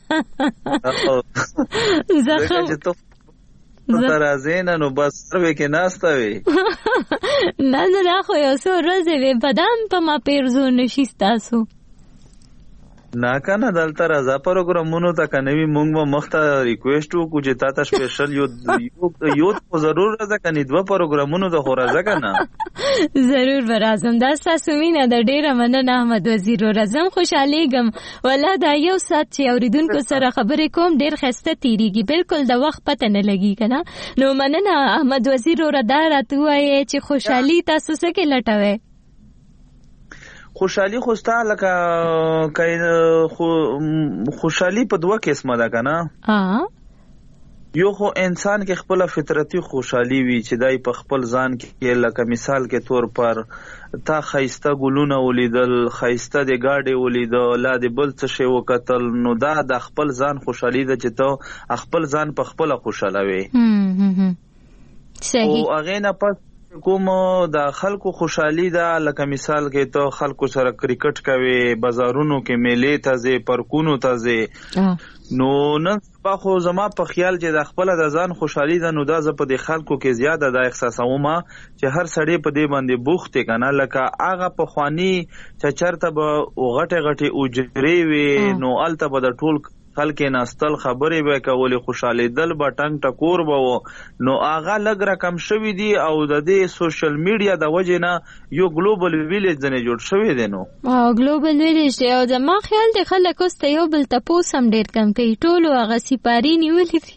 زخم تر ازینه نو بس سروي کې ناشته وي نه نه خو یو څو ورځې وي بدن په ما پیرزو نشي تاسو نه کنه دلته راځه پروګرامونو ته کنوي مونږ به مخته ریکوېسټ وکړو چې تاسو سپیشل یو یو یو ضرور راځه کني دوه پروګرامونو ته خو راځه کنه ضرور برازم دا تاسو مینه د ډیره مننه احمد وزیر راځم خوشالېږم ولا دا یو سات چې اوریدونکو سره خبرې کوم ډیر خسته تیریږي بالکل د وخت پته نه لګي کنه نو مننه احمد وزیر را دا راتوي چې خوشحالي تاسو سره کې لټوي. خوشحالي خوستا لکه خوشحالي په دوه قسمه ده کنه. ها یو خو انسان کې خپل فطرتي خوشحالي وي چې دای په خپل ځان کې لکه مثال کې طور پر تا خایسته ګلونه ولیدل خایسته د گاډي ولیدل لا د بل څه شی وکتل نو دا د خپل ځان خوشحالي ده چې ته خپل ځان په خپل خوشاله وي. صحیح. او هغه نه پس کوم د خلکو خوشحالي ده لکه مثال کې ته خلکو سره کرکټ کوي بازارونو کې میلې ته ځي پارکونو ته ځي نو نن سبا خو زما په خیال چې د خپل د ځان خوشحالي ده نو دا ز په د خلکو کې زیاته د احساسوم چې هر سړی په دې باندې بوخته کنه لکه هغه په خواني چې چرته به غټه غټه اوجري وي نو الته به د ټول خلک ناستل خبرې به کولې خوشاله دل به ټنګ ټکور به نو هغه لګ رقم شوی دی او د دې سوشل میډیا د وجې نه یو ګلوبل ویلیج نه جوړ شوی دی نو او ګلوبل ویلیج دی او د ما خیال دی خلک اوس ته یو بل تاسو هم ډیر کم کوي ټول هغه سپاری نیولې دي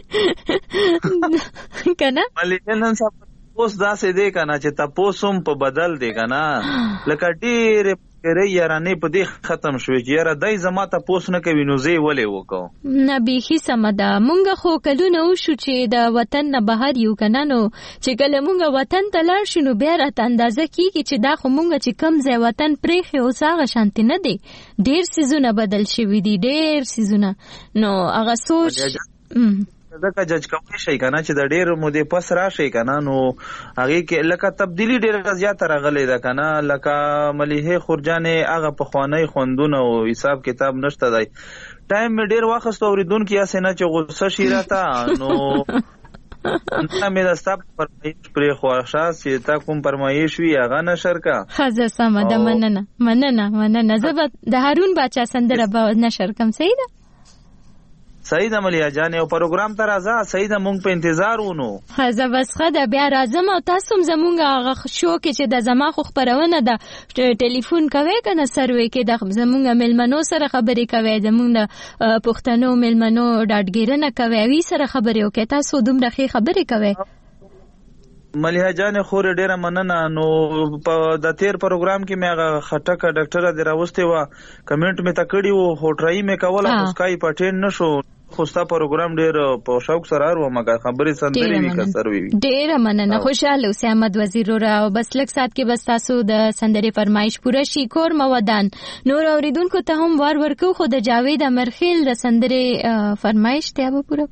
کنه ملي نن سبا اوس داسې دی کنه چې تاسو هم په بدل دی کنه لکه ډیر ری یارانه په دې ختم شوې چې یاره دای زما ته پوس نه کوي نو زی ولې وکاو نه بیخي سمدا مونږ خو کلونه وشو چې د وطن نه بهر یو کنه نو چې کله مونږ وطن ته لاړ شو نو بیا راته اندازه کیږي چې دا خو مونږ چې کم ځای وطن پرېخي اوس هغه شانتي نه دی ډیر سيزونه بدل شوي دي ډیر سيزونه نو هغه سوچ دغه جج کوي شي کنه چې د ډېر مودې پس راشي کنه نو هغه کې لکه تبدیلی ډېر زیات راغلي ده کنه لکه مليحه خورجانې هغه په خواني خوندونه او حساب کتاب نشته دی ټایم می ډېر واخست اوریدونکو یا سينه چې غوسه شي راته نو انت مې د ستاپ فرمایش پرې خواښه چې تا کوم فرمایش وی هغه نشر کا خزه سم ده مننه مننه مننه زه د هارون باچا سندره به نشر کوم صحیح ده سعید ملیا جان او پروګرام ته راځه سعید مونږ په انتظار ونو خزه بس خده بیا راځم او تاسو زمونږ هغه شو کې چې د زما خو خبرونه ده ټلیفون کوي کنه سروي کې د زمونږ ملمنو سره خبرې کوي زمونږ پښتنو ملمنو ډاډګیرنه کوي وی سره خبرې وکړه تاسو دومره خبرې کوي مليحه جان خور ډیره مننه نو په د تیر پروګرام کې مې هغه خټکه ډاکټر د راوستي و کمنټ مې تکړی و هوټرای مې کوله اسکای پټین نشو خوستا پروګرام ډیر په شوق سره ورو مګه خبرې سندري وی کسر وی ډیره مننه خوشاله اوسه احمد وزیر را بس لک سات کې بس تاسو د سندري فرمایش پوره شي کور مودان نور اوریدونکو ته هم ور ورکو خو د جاوید امرخیل د سندري فرمایش ته به پوره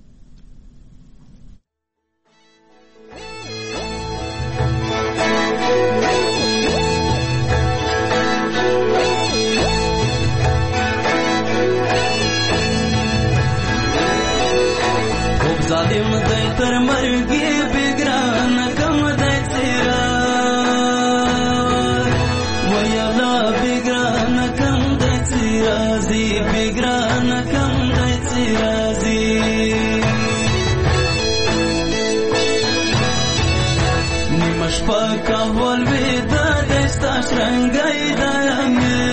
ظالم دای تر مرګي بګران کم دای سرا ویلا بګران کم دای سرا زی بګران کم دای سرا زی شپه کول ودا دستا شرنګي دامه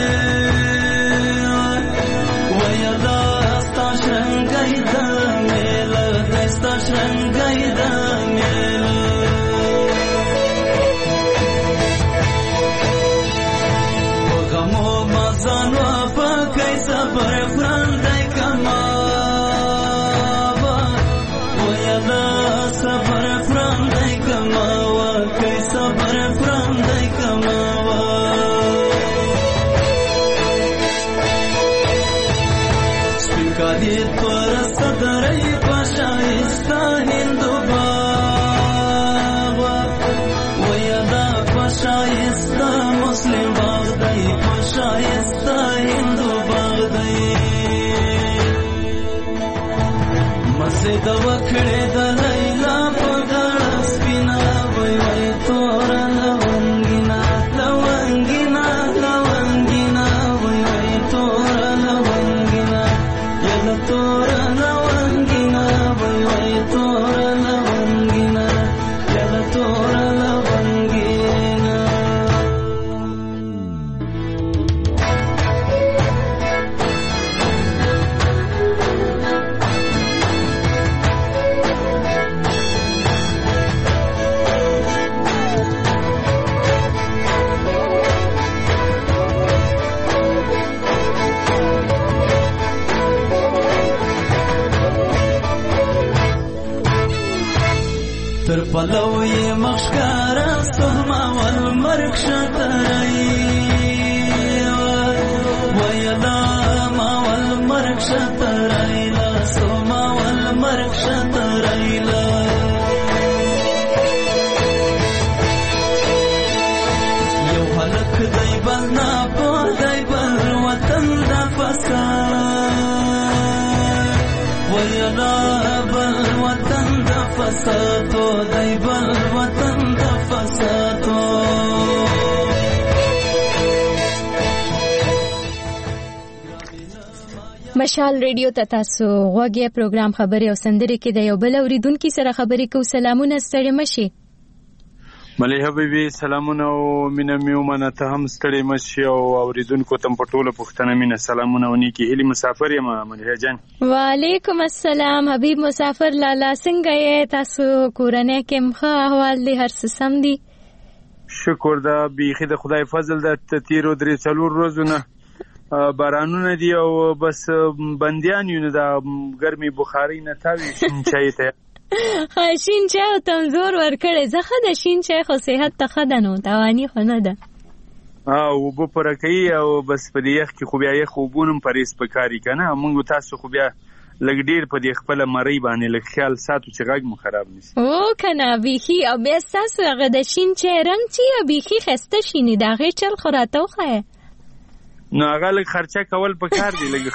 ويلا استا شرنګي دامه لا دستا شرنګي دامه وګمو مازانو پکې صبر فرندای کما ويلا صبر فرندای کما وکې صبر فرندای کما سپکادي پر صدرای پشایستا هندو باغ ويلا پشایستا مسلم باغ دی پشایستا هندو باغ دی مسجد وکړه د لیلا په غاړه سپینا وای وای تور لونګینا لونګینا لونګینا وای وای تور لونګینا یلا تور لونګینا وای وای تور لونګینا یلا تور لونګینا تر پلوی مخشکارا سهما والمرک شترائی ویلا ما والمرک شترائی لا سهما والمرک شترائی لا یو حلق دی بلنا پو دی بل وطن دا فساد ویلا بل وطن دا فسادو دی بل وطن دا فسادو مشال ریډیو ته تاسو غوږی پروګرام خبري او سندري کې د یو بل اوریدونکو سره خبري کو. سلامونه ستړي مشي ملي حبيبي سلامونه او مینه میومنه ته هم ستړي مشي او اوریدونکو تم په ټوله پښتنه مینه سلامونه ونی کې هلي مسافر یم ملي جان. وعلیکم السلام حبيب مسافر لالا څنګه یې تاسو کورنۍ کې مخه احوال دي هر څه سم دي؟ شکر دا بیخي د خدای فضل د تیرو درې څلور ورځې بارانونه دي او بس بنديان یو نه د ګرمي بخاري نه تاوي شین چای ته شین چای ته زور ورکړې زخه د شین چای خو صحت ته خدانو توانی خو نه ده او بو پرکې او بس په دې یخ کې خو بیا یخ خوبونم پریس پکاري کنه موږ تاسو خو بیا لګ ډیر په دې خپل مری باندې لګ خیال ساتو چې غږ مو خراب نشي او کنه بیخي او بیا تاسو هغه د شین چای رنگ چې بیخي خسته شینی دا غي چل خراته خو نو هغه لږ خرچه کول پکار دی لږ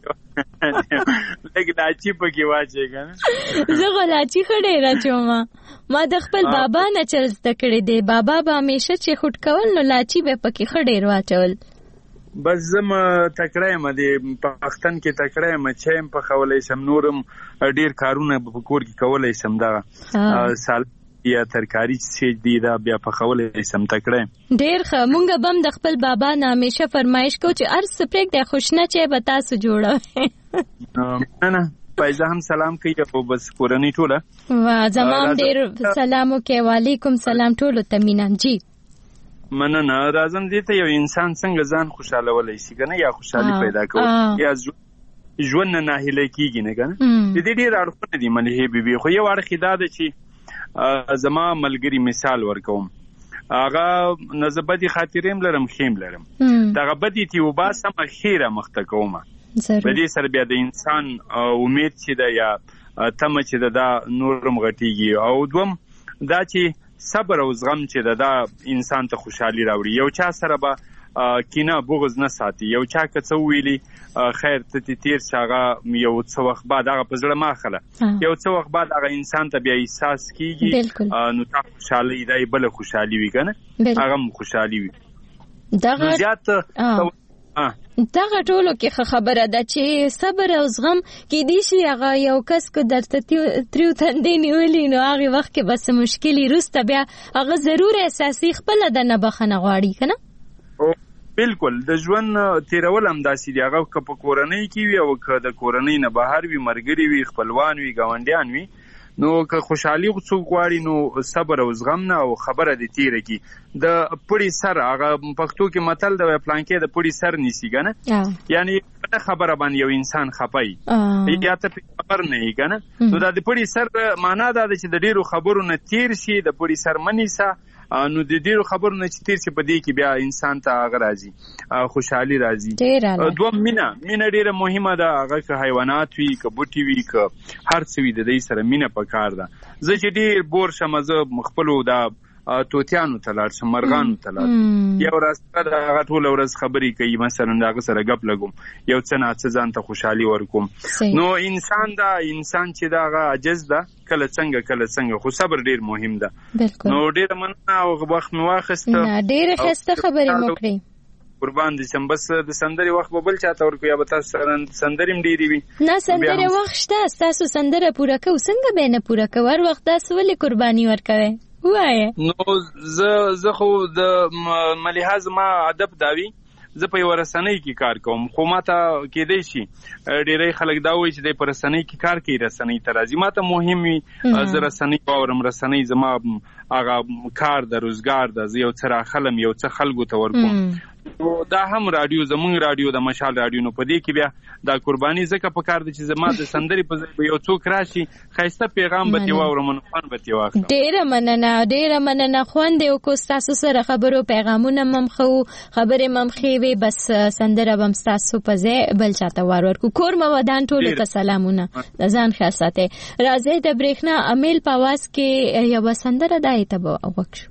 لږ لاچی پکې واچي کنه زه غلاچی خړې راچوم ما د خپل بابا نه چل زده کړې دی بابا به همیشه چې خټ کول نو لاچی به پکې خړې واچول بس زم تکړه م دي پښتن کې تکړه م چې په خولې سم نورم ډیر کارونه په کور کې کولای سم دا سال یا ترکاری چې دی دا بیا په خولې سم تکړه ډیر ښه مونږ بم د خپل بابا نه همیشه فرمایش کو چې ار سپریک د خوشنه چې به تاسو جوړه نه نه پایزه هم سلام کوي او بس کورنۍ ټوله وا زمام ډیر سلام وکي وعلیکم سلام ټولو ته مینم جی مننه راځم دې ته یو انسان څنګه ځان خوشاله ولای شي کنه یا خوشحالي پیدا کوي یا ژوند نه ناهیله کیږي نه کنه دې ډیر اړخونه دي ملي بیبي خو یو اړخ دا ده چې زما ملګری مثال ورکوم هغه نزبدي خاطریم لرم خیم لرم دغه بدی تی وبا سم خیره مخته کومه په دې سره بیا د انسان امید چې دا یا تم چې دا نورم غټیږي او دوم دا چې صبر او زغم چې دا انسان ته خوشحالي راوړي یو چا سره به کینه بغض نه ساتي یو چا که څه ویلي خیر ته تیر شاغه یو څه وخت بعد هغه په زړه ماخله یو څه وخت بعد هغه انسان ته بیا احساس کیږي نو تا خوشحالي دی بل خوشحالي وي کنه هغه خوشحالي وي دغه زیات دغه ټولو کې خبره ده چې صبر او زغم کې دي شي هغه یو کس کو درته تریو تندې نیولي نو هغه وخت کې بس مشکلي روسته بیا هغه ضرور اساسي خپل د نه بخنه غواړي کنه. بالکل د ژوند تیرول هم داسې دی هغه که په کورنۍ کې وي او که د کورنۍ نه بهر وي مرګري وي خپلوان وي ګاونډیان وي نو که خوشحالي څوک غواړي نو صبر او زغم نه او خبره دې تیره کی د پړي سر هغه پښتو کې متل د پلان کې د پړي سر نیسی کنه یعنی خبره باندې یو انسان خپای یا ته خبر نه یې کنه نو د پړي سر معنا دا چې د ډیرو خبرو نه تیر شي د پړي سر منیسا نو د ډیرو خبرو نه چې تیر شي په دې کې بیا انسان ته هغه راځي خوشحالي راځي. دوه مینا مینا ډیره مهمه ده هغه که حیوانات وي که بوټي وي که هر څه وي د دې سره مینا پکار ده. زه چې ډیر بور شم زه خپلو دا توتیانو ته لاړ شم مرغانو ته لاړ یو ورځ د هغه ټوله ورځ خبرې کوي مثلا د هغه سره ګپ لګوم یو څه نه څه ځان ته خوشحالي ورکوم. نو انسان دا انسان چې دا هغه عجز ده کله څنګه کله څنګه خو صبر ډیر مهم ده. نو ډیر مننه او وخت مې واخیسته ډیر ښه خبرې مو کړې قربان دي سم بس د سندري وخت به بل چاته ورکو یا به تاسو سندریم ډیری وي نه سندري وخت شته تاسو سندره پوره کو څنګه به نه پوره کو ور وخت تاسو ولې قرباني ورکوي وای نو زه زه خو د ملحاظ ما ادب داوی زه په یو رسنۍ کې کار کوم خو ماته کېدای شي ډېری خلک دا وایي چې د په رسنۍ کې کار کوي رسنۍ ته راځي ماته مهم وي زه رسنۍ باورم رسنۍ زما هغه کار د روزګار د زه یو څه راخلم یو څه خلکو ته ورکوم دا هم رادیو زمونږ رادیو د مشال رادیو نو په دې کې بیا دا قرباني ځکه په کار د چې زما د سندري په ځای یو څوک راشي ښایسته پیغام به تي واورم نو فن به تي واخلم. ډېره مننه ډېره مننه خوند یو کو تاسو سره خبرو پیغامونه مم خو خبرې مم خوي بس سندره بم تاسو په ځای بل چاته ور ورکو کور مو ودان ټول ته سلامونه د ځان ښه ساتي. راځي د برېښنا امیل په आवाज کې یو سندره دای ته وکړو.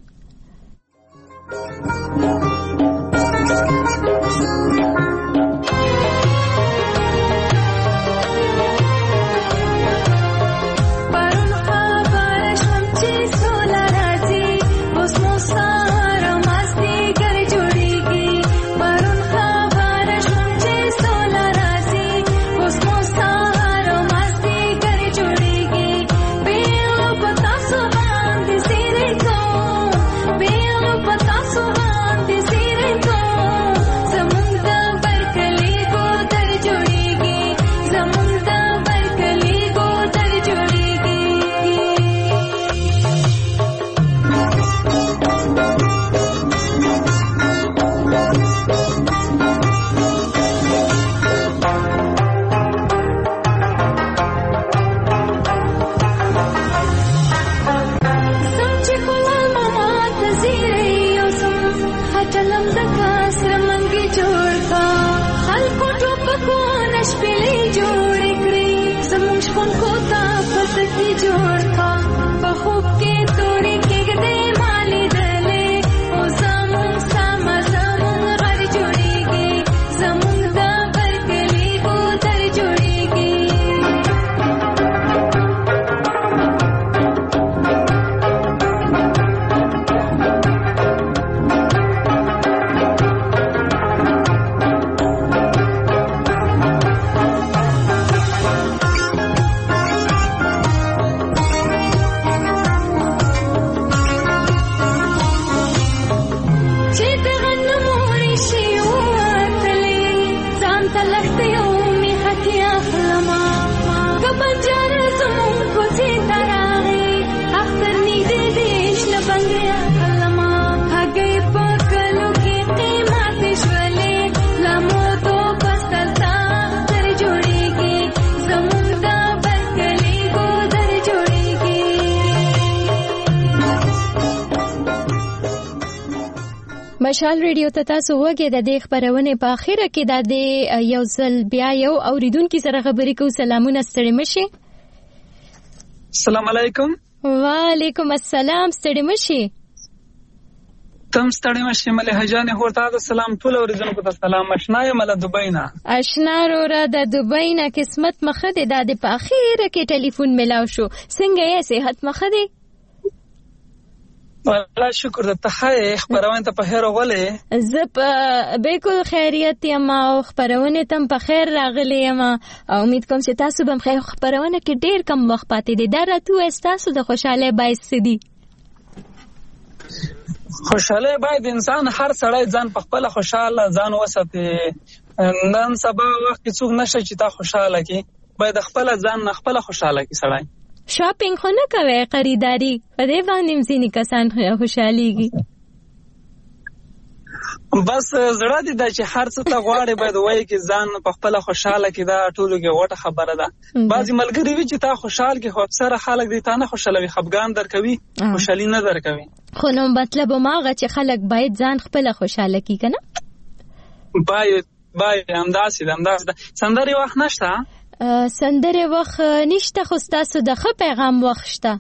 مشال ریډیو ته تاسو وګورئ د دې خبرونه په اخیره کې د یو ځل بیا یو اوریدونکو سره خبرې کوو. سلامونه ستړي مشي. السلام علیکم. وعلیکم السلام ستړي مشي. تم ستړي مشي مله جان هورته د سلام ټول اوریدونکو ته سلام آشنای مله دوبۍ نه آشنا را د دوبۍ نه قسمت مخه ده د په اخیره کې ټلیفون ملاو شو څنګه یې صحت مخه ده؟ الحمدلله الحمدلله. ډیر ښه ډیر ښه. تاسو څنګه یې؟ الحمدلله. ډیر ښه. ډیر مننه. والله شکر د ته خبرونه ته په خیر غولې زه په بالکل خیریت یم او خبرونه تم په خیر راغلی یم او امید کوم چې تاسو به خیر خبرونه کې ډیر کم وخت پاتې دي دا راته تاسو د خوشاله باعث دي خوشاله باید انسان هر سړی ځان په خپل خوشاله ځان وساتي نن سبا وخت کې څوک نشي چې تا خوشاله کی باید خپل ځان خپل خوشاله کی سړی شاپینګ خو نه کوي خریداري په دې باندې ځینې کسان خوشاليږي بس زړه دې د چې هر څه ته غواړي باید وایي چې ځان په خپل خوشاله کې دا ټولو کې وټه خبره ده بعضی ملګری وي چې تا خوشحال کې خو اکثر خلک دې تا نه خوشاله وي خفګان درکوي خوشالي نه درکوي خو نو مطلب ماغه چې خلک باید ځان خپل خوشاله کی کنه باید باید همداسې همداسې سندري وخت نشته سندره وخت نشته خو تاسو د خ پیغام وخت شته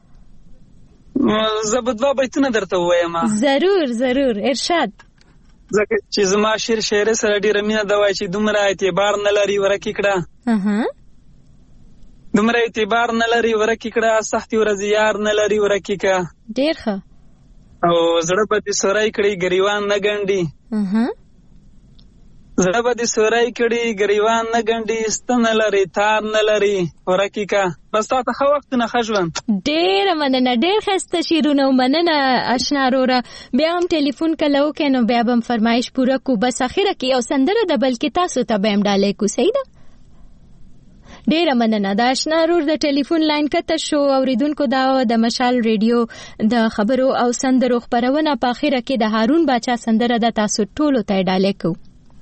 زبدوا بیتونه درته وایم ضرور ضرور ارشاد زکه چې زما شعر شعر سره ډیره مینه دا وای چې دومره اعتبار نه لري ورکی کړه اها دومره اعتبار نه لري ورکی کړه سختي ورځ یار نه لري ورکی کړه ډیر ښه او زړه په دې سورای کړي غریوان نه ګنډي اها زړه به دې سورای کړي غریوان نه ګنډي ستنه لري تار نه لري ورکی کا بس تاسو خو وخت نه خژوند ډېر مننه ډېر خسته شیرونه مننه آشنا روره بیا هم ټلیفون کلو کینو بیا هم فرمایش پوره کو بس اخیره کې او سندره د بلکې تاسو ته به هم ډالې کو صحیح ده ډېر مننه د آشنا رور د ټلیفون لاین کته شو اوریدونکو دا د مشال ریډیو د خبرو او سندرو خبرونه په اخیره کې د هارون باچا سندره د تاسو ټولو ته ډالې کو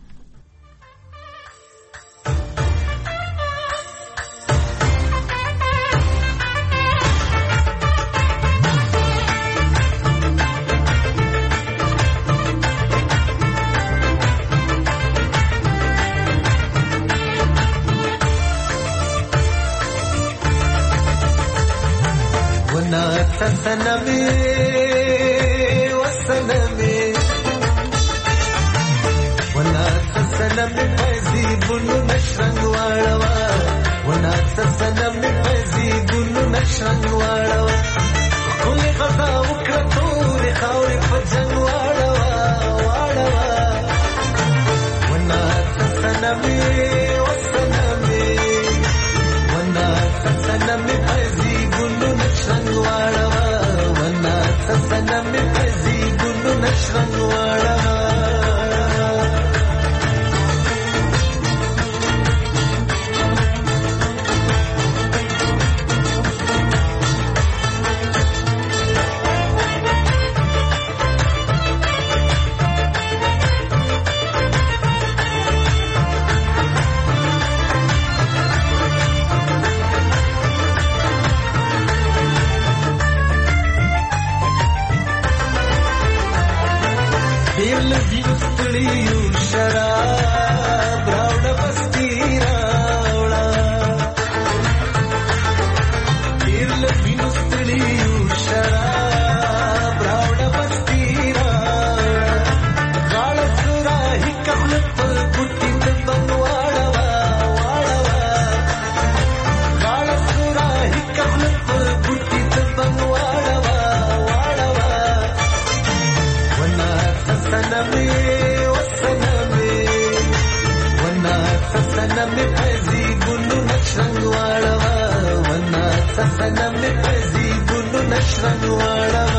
سنمي وسنمي ولا سنمي فزي بنو نشرن واړوا ولا سنمي فزي بنو نشرن واړوا كل غزا وکړو خاورې فجن واړوا واړوا ولا سنمي وسنمي ولا سنمي فزي بنو نشرن واړوا سنم فزي بنو نشرن واړه شراب راوړه بستی راوړه ډېر لږ ستړي یو شراب راوړه بستی راوړه غاړه سوره هیکم په ګوتې ته بند واړوه واړوه غاړه سوره هیکم په ګوتې ته بند واړوه واړوه ونه سنمې سنمي فزي بنو نشرن واړه ونا سنمي فزي بنو نشرن واړه